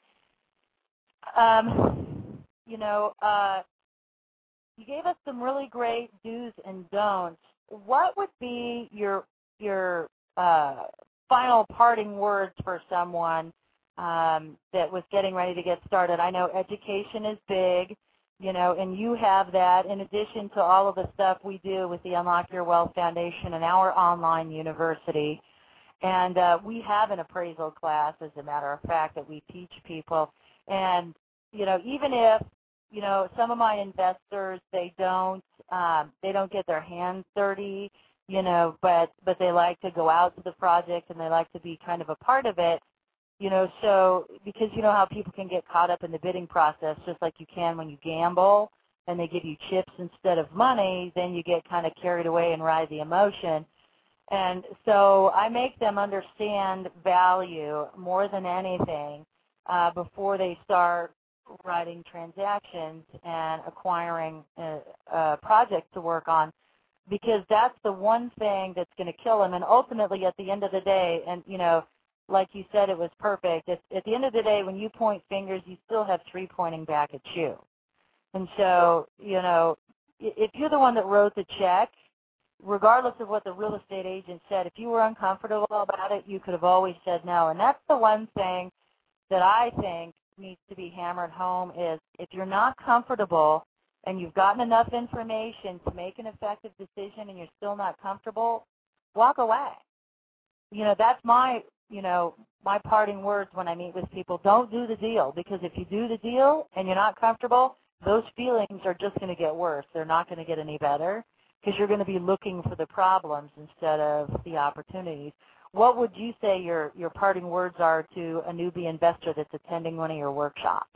You gave us some really great do's and don'ts. What would be your final parting words for someone that was getting ready to get started? I know education is big, and you have that in addition to all of the stuff we do with the Unlock Your Wealth Foundation and our online university. And we have an appraisal class, as a matter of fact, that we teach people. And, even if, some of my investors, they don't get their hands dirty, but they like to go out to the project and they like to be kind of a part of it. So because how people can get caught up in the bidding process, just like you can when you gamble and they give you chips instead of money, then you get kind of carried away and ride the emotion. And so I make them understand value more than anything before they start writing transactions and acquiring projects to work on, because that's the one thing that's going to kill them. And ultimately, at the end of the day, and like you said, it was perfect. At the end of the day, when you point fingers, you still have 3 pointing back at you. And so, if you're the one that wrote the check, regardless of what the real estate agent said, if you were uncomfortable about it, you could have always said no. And that's the one thing that I think needs to be hammered home is if you're not comfortable and you've gotten enough information to make an effective decision and you're still not comfortable, walk away. That's my parting words when I meet with people. Don't do the deal, because if you do the deal and you're not comfortable, those feelings are just going to get worse. They're not going to get any better, because you're going to be looking for the problems instead of the opportunities. What would you say your parting words are to a newbie investor that's attending one of your workshops?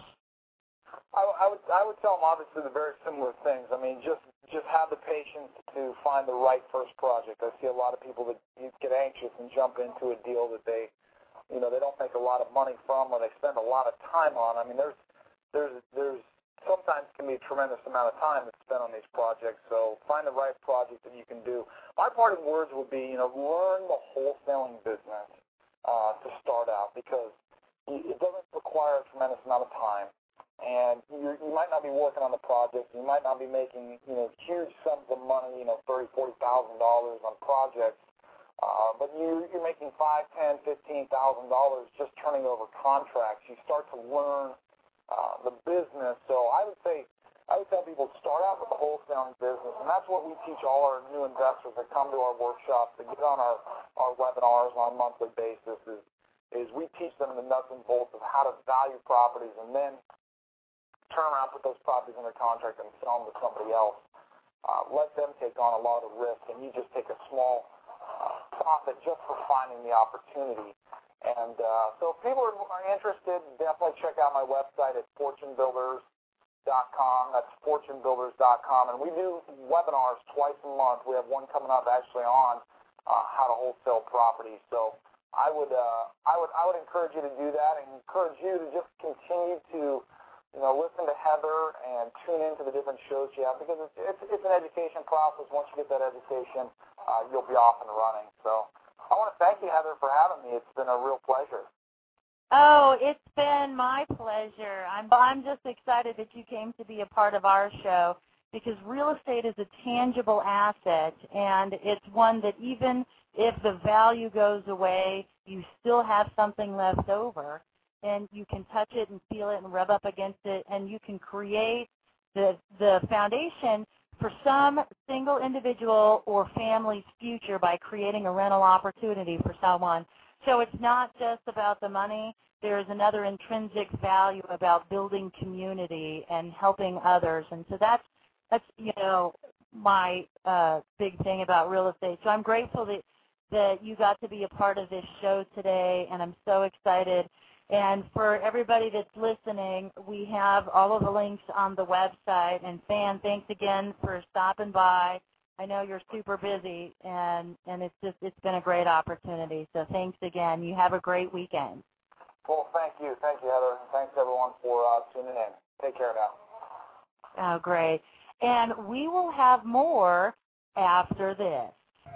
I would tell them obviously the very similar things. I mean, just have the patience to find the right first project. I see a lot of people that get anxious and jump into a deal that they don't make a lot of money from, or they spend a lot of time on. I mean, there's sometimes can be a tremendous amount of time that's spent on these projects. So find the right project that you can do. My parting words would be, learn the wholesaling business to start out, because it doesn't require a tremendous amount of time. And you might not be working on the project. You might not be making, huge sums of money, $30,000, $40,000 on projects. But you're making $5,000, $10,000, $15,000 just turning over contracts. You start to learn the business. So I would tell people start out with the wholesaling business, and that's what we teach all our new investors that come to our workshops, that get on our webinars on a monthly basis. Is we teach them the nuts and bolts of how to value properties, and then turn around, put those properties under contract, and sell them to somebody else. Let them take on a lot of risk, and you just take a small profit just for finding the opportunity. And so if people are interested, definitely check out my website at fortunebuilders.com. That's fortunebuilders.com. And we do webinars twice a month. We have one coming up actually on how to wholesale properties. So I would encourage you to do that, and encourage you to just continue to listen to Heather and tune into the different shows she has, because it's an education process. Once you get that education, you'll be off and running. So I want to thank you, Heather, for having me. It's been a real pleasure. Oh, it's been my pleasure. I'm just excited that you came to be a part of our show, because real estate is a tangible asset, and it's one that even if the value goes away, you still have something left over, and you can touch it and feel it and rub up against it, and you can create the foundation for some single individual or family's future by creating a rental opportunity for someone. So it's not just about the money. There's another intrinsic value about building community and helping others. And so that's my big thing about real estate. So I'm grateful that you got to be a part of this show today, and I'm so excited. And for everybody that's listening, we have all of the links on the website. And Fan, thanks again for stopping by. I know you're super busy, and it's been a great opportunity. So thanks again. You have a great weekend. Well, thank you, Heather, and thanks everyone for tuning in. Take care now. Oh, great. And we will have more after this.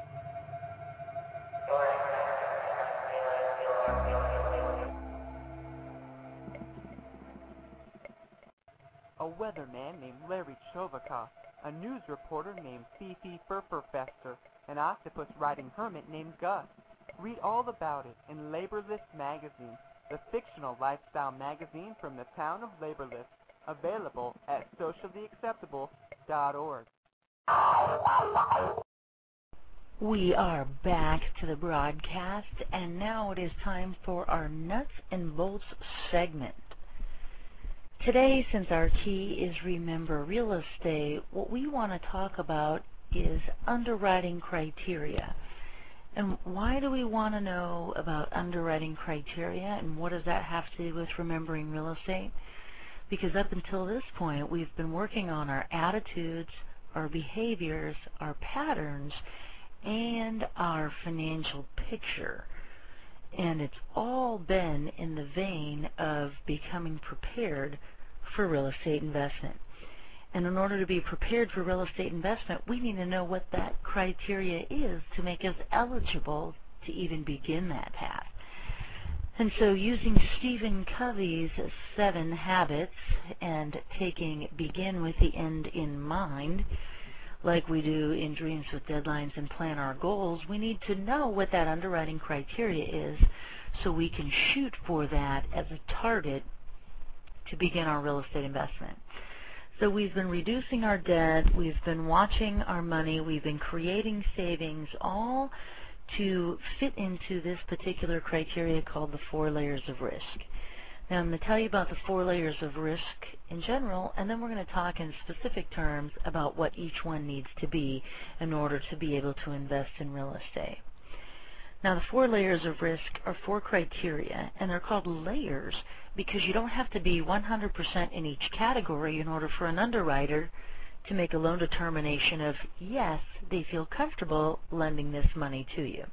A weatherman named Larry Chovakov, a news reporter named Fifi Furfurfester, an octopus-riding hermit named Gus. Read all about it in Laborless Magazine, the fictional lifestyle magazine from the town of Laborless, available at sociallyacceptable.org. We are back to the broadcast, and now it is time for our nuts and bolts segment. Today, since our key is Remember Real Estate, what we want to talk about is underwriting criteria. And why do we want to know about underwriting criteria, and what does that have to do with remembering real estate? Because up until this point, we've been working on our attitudes, our behaviors, our patterns, and our financial picture. And it's all been in the vein of becoming prepared for real estate investment. And in order to be prepared for real estate investment, we need to know what that criteria is to make us eligible to even begin that path. And so using Stephen Covey's 7 habits and taking begin with the end in mind, like we do in Dreams with Deadlines and Plan Our Goals, we need to know what that underwriting criteria is so we can shoot for that as a target to begin our real estate investment. So we've been reducing our debt, we've been watching our money, we've been creating savings, all to fit into this particular criteria called the 4 layers of risk. Now I'm going to tell you about the 4 layers of risk in general, and then we're going to talk in specific terms about what each one needs to be in order to be able to invest in real estate. Now the 4 layers of risk are 4 criteria, and they're called layers because you don't have to be 100% in each category in order for an underwriter to make a loan determination of, yes, they feel comfortable lending this money to you.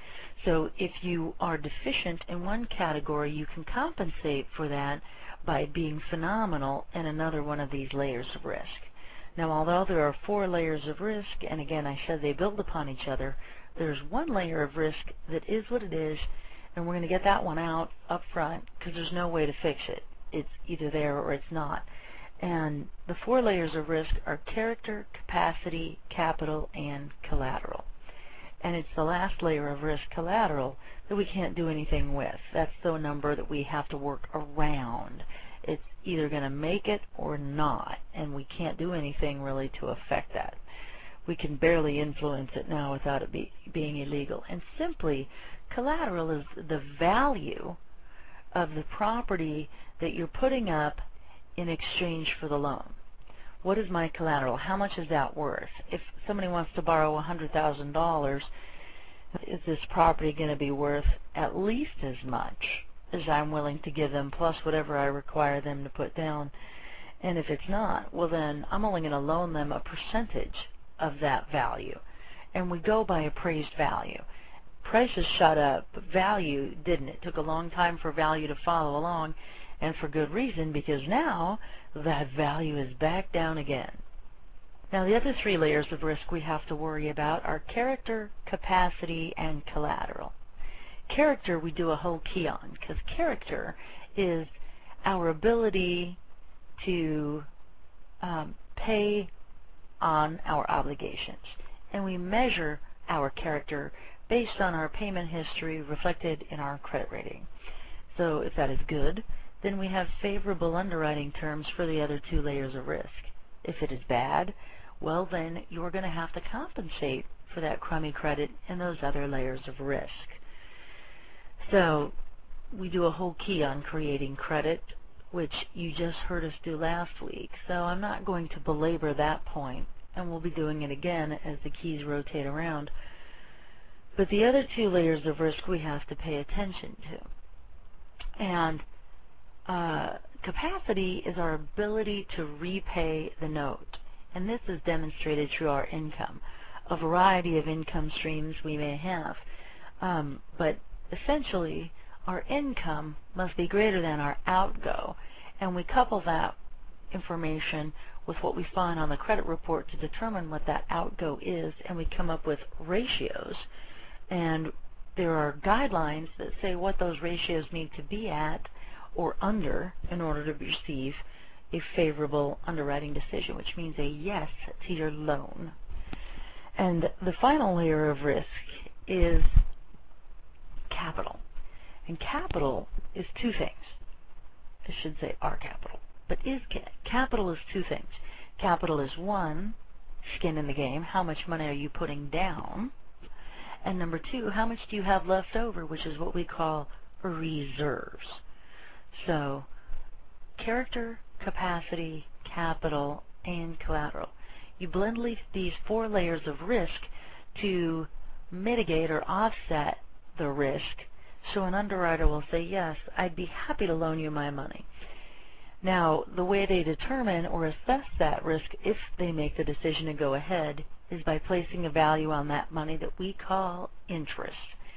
So if you are deficient in one category, you can compensate for that by being phenomenal in another one of these layers of risk. Now, although there are 4 layers of risk, and again, I said they build upon each other, there's one layer of risk that is what it is, and we're going to get that one out up front because there's no way to fix it. It's either there or it's not. And the 4 layers of risk are character, capacity, capital, and collateral. And it's the last layer of risk, collateral, that we can't do anything with. That's the number that we have to work around. It's either going to make it or not, and we can't do anything really to affect that. We can barely influence it now without it being illegal. And simply, collateral is the value of the property that you're putting up in exchange for the loan. What is my collateral? How much is that worth? If somebody wants to borrow $100,000, is this property going to be worth at least as much as I'm willing to give them, plus whatever I require them to put down? And if it's not, well then I'm only going to loan them a percentage of that value. And we go by appraised value. Prices shot up, but value didn't. It took a long time for value to follow along, and for good reason, because now that value is back down again. Now the other 3 layers of risk we have to worry about are character, capacity, and collateral. Character we do a whole key on, because character is our ability to pay on our obligations. And we measure our character based on our payment history reflected in our credit rating. So if that is good, then we have favorable underwriting terms for the other two layers of risk. If it is bad, well then you're going to have to compensate for that crummy credit in those other layers of risk. So we do a whole key on creating credit, which you just heard us do last week. So I'm not going to belabor that point, and we'll be doing it again as the keys rotate around. But the other two layers of risk we have to pay attention to. And capacity is our ability to repay the note. And this is demonstrated through our income. A variety of income streams we may have. But essentially, our income must be greater than our outgo. And we couple that information with what we find on the credit report to determine what that outgo is, and we come up with ratios. And there are guidelines that say what those ratios need to be at or under in order to receive a favorable underwriting decision, which means a yes to your loan. And the final layer of risk is capital. And capital is two things. I should say our capital. But capital is two things. Capital is one, skin in the game. How much money are you putting down? And number two, how much do you have left over, which is what we call reserves. So character, capacity, capital, and collateral. You blend these four layers of risk to mitigate or offset the risk, so an underwriter will say, yes, I'd be happy to loan you my money. Now, the way they determine or assess that risk, if they make the decision to go ahead, is by placing a value on that money that we call interest.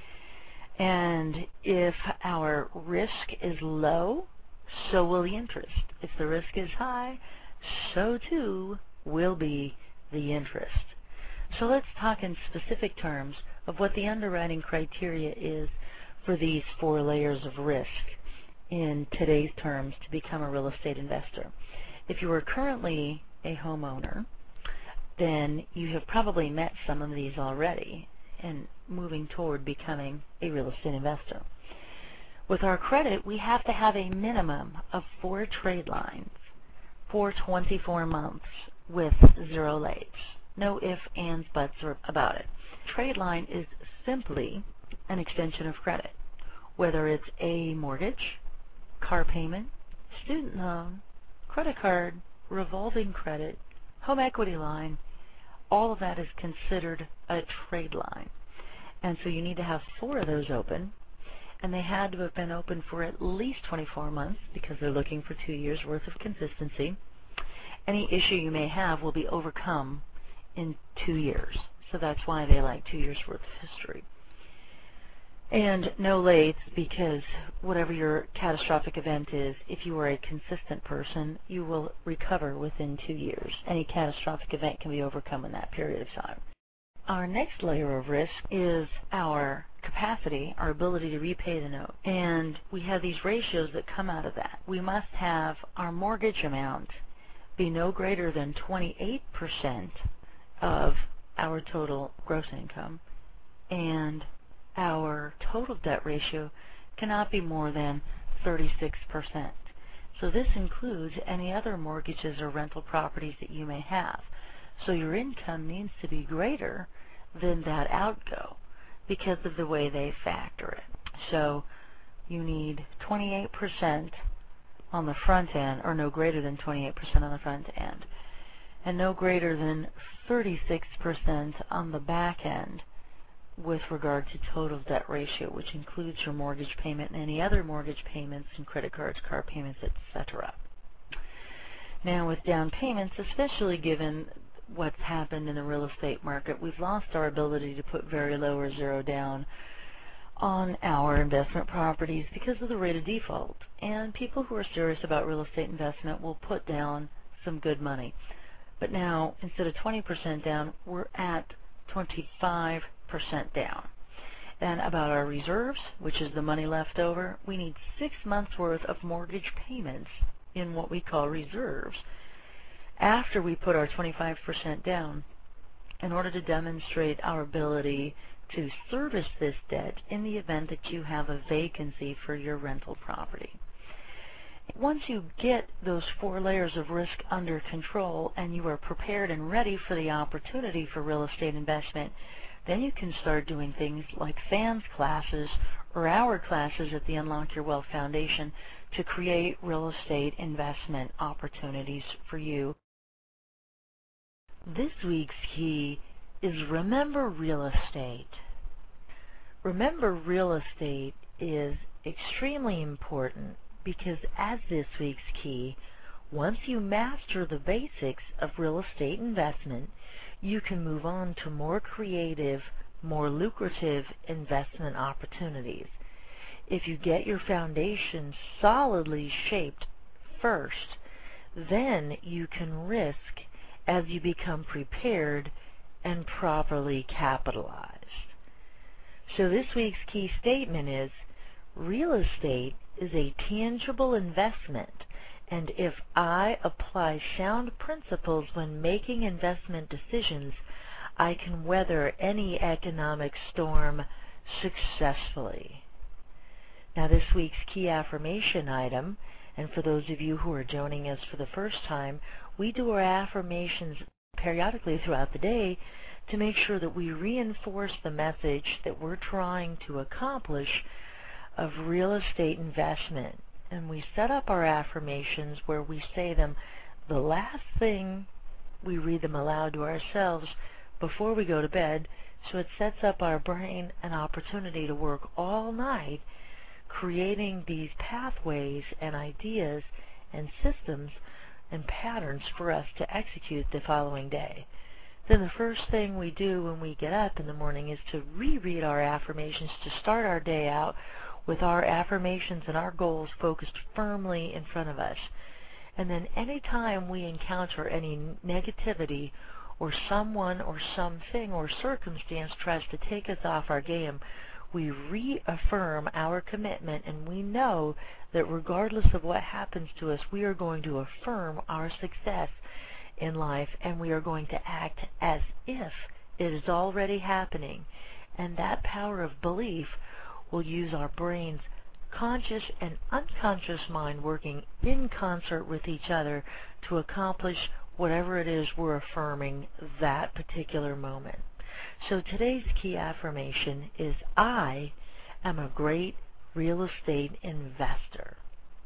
And if our risk is low, so will the interest. If the risk is high, so too will be the interest. So let's talk in specific terms of what the underwriting criteria is for these four layers of risk in today's terms to become a real estate investor. If you are currently a homeowner, then you have probably met some of these already and moving toward becoming a real estate investor. With our credit, we have to have a minimum of 4 trade lines for 24 months with 0 lates. No ifs, ands, buts about it. Trade line is simply an extension of credit, whether it's a mortgage, car payment, student loan, credit card, revolving credit, home equity line. All of that is considered a trade line. And so you need to have 4 of those open, and they had to have been open for at least 24 months because they're looking for 2 years worth of consistency. Any issue you may have will be overcome in 2 years. So that's why they like 2 years worth of history. And no lates, because whatever your catastrophic event is, if you are a consistent person, you will recover within 2 years. Any catastrophic event can be overcome in that period of time. Our next layer of risk is our capacity, our ability to repay the note. And we have these ratios that come out of that. We must have our mortgage amount be no greater than 28% of our total gross income, and our total debt ratio cannot be more than 36%. So this includes any other mortgages or rental properties that you may have. So your income needs to be greater than that outgo because of the way they factor it. So you need 28% on the front end, or no greater than 28% on the front end, and no greater than 36% on the back end with regard to total debt ratio, which includes your mortgage payment and any other mortgage payments and credit cards, car payments, etc. Now with down payments, especially given what's happened in the real estate market, we've lost our ability to put very low or zero down on our investment properties because of the rate of default. And people who are serious about real estate investment will put down some good money. But now, instead of 20% down, we're at 25% down. And about our reserves, which is the money left over, we need 6 months worth of mortgage payments in what we call reserves after we put our 25% down in order to demonstrate our ability to service this debt in the event that you have a vacancy for your rental property. Once you get those 4 layers of risk under control and you are prepared and ready for the opportunity for real estate investment, then you can start doing things like FANS classes or our classes at the Unlock Your Wealth Foundation to create real estate investment opportunities for you. This week's key is remember real estate. Remember real estate is extremely important because, as this week's key, once you master the basics of real estate investment, you can move on to more creative, more lucrative investment opportunities. If you get your foundation solidly shaped first, then you can risk as you become prepared and properly capitalized. So this week's key statement is, real estate is a tangible investment, and if I apply sound principles when making investment decisions, I can weather any economic storm successfully. Now, this week's key affirmation item, and for those of you who are joining us for the first time, we do our affirmations periodically throughout the day to make sure that we reinforce the message that we're trying to accomplish of real estate investment. And we set up our affirmations where we say them the last thing we read them aloud to ourselves before we go to bed, so it sets up our brain an opportunity to work all night creating these pathways and ideas and systems and patterns for us to execute the following day. Then the first thing we do when we get up in the morning is to reread our affirmations to start our day out with our affirmations and our goals focused firmly in front of us. And then anytime we encounter any negativity or someone or something or circumstance tries to take us off our game, we reaffirm our commitment, and we know that regardless of what happens to us, we are going to affirm our success in life, and we are going to act as if it is already happening. And that power of belief will use our brain's conscious and unconscious mind working in concert with each other to accomplish whatever it is we're affirming that particular moment. So today's key affirmation is, I am a great real estate investor.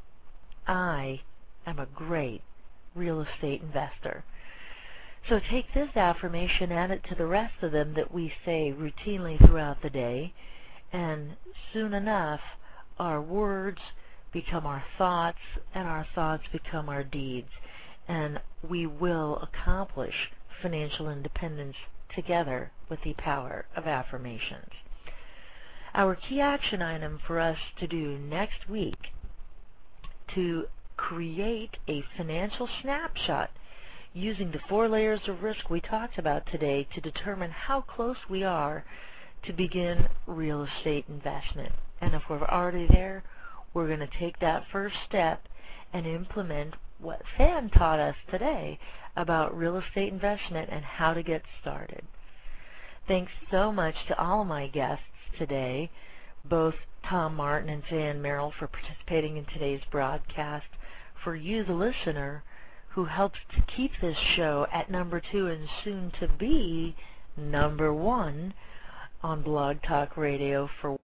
I am a great real estate investor. So take this affirmation, add it to the rest of them that we say routinely throughout the day, and soon enough our words become our thoughts, and our thoughts become our deeds, and we will accomplish financial independence together with the power of affirmations. Our key action item for us to do next week to create a financial snapshot using the 4 layers of risk we talked about today to determine how close we are to begin real estate investment. And if we're already there, we're going to take that first step and implement what Fan taught us today about real estate investment and how to get started. Thanks so much to all of my guests today, both Tom Martin and Fan Merrill, for participating in today's broadcast, for you, the listener, who helps to keep this show at number 2 and soon to be number 1 on Blog Talk Radio for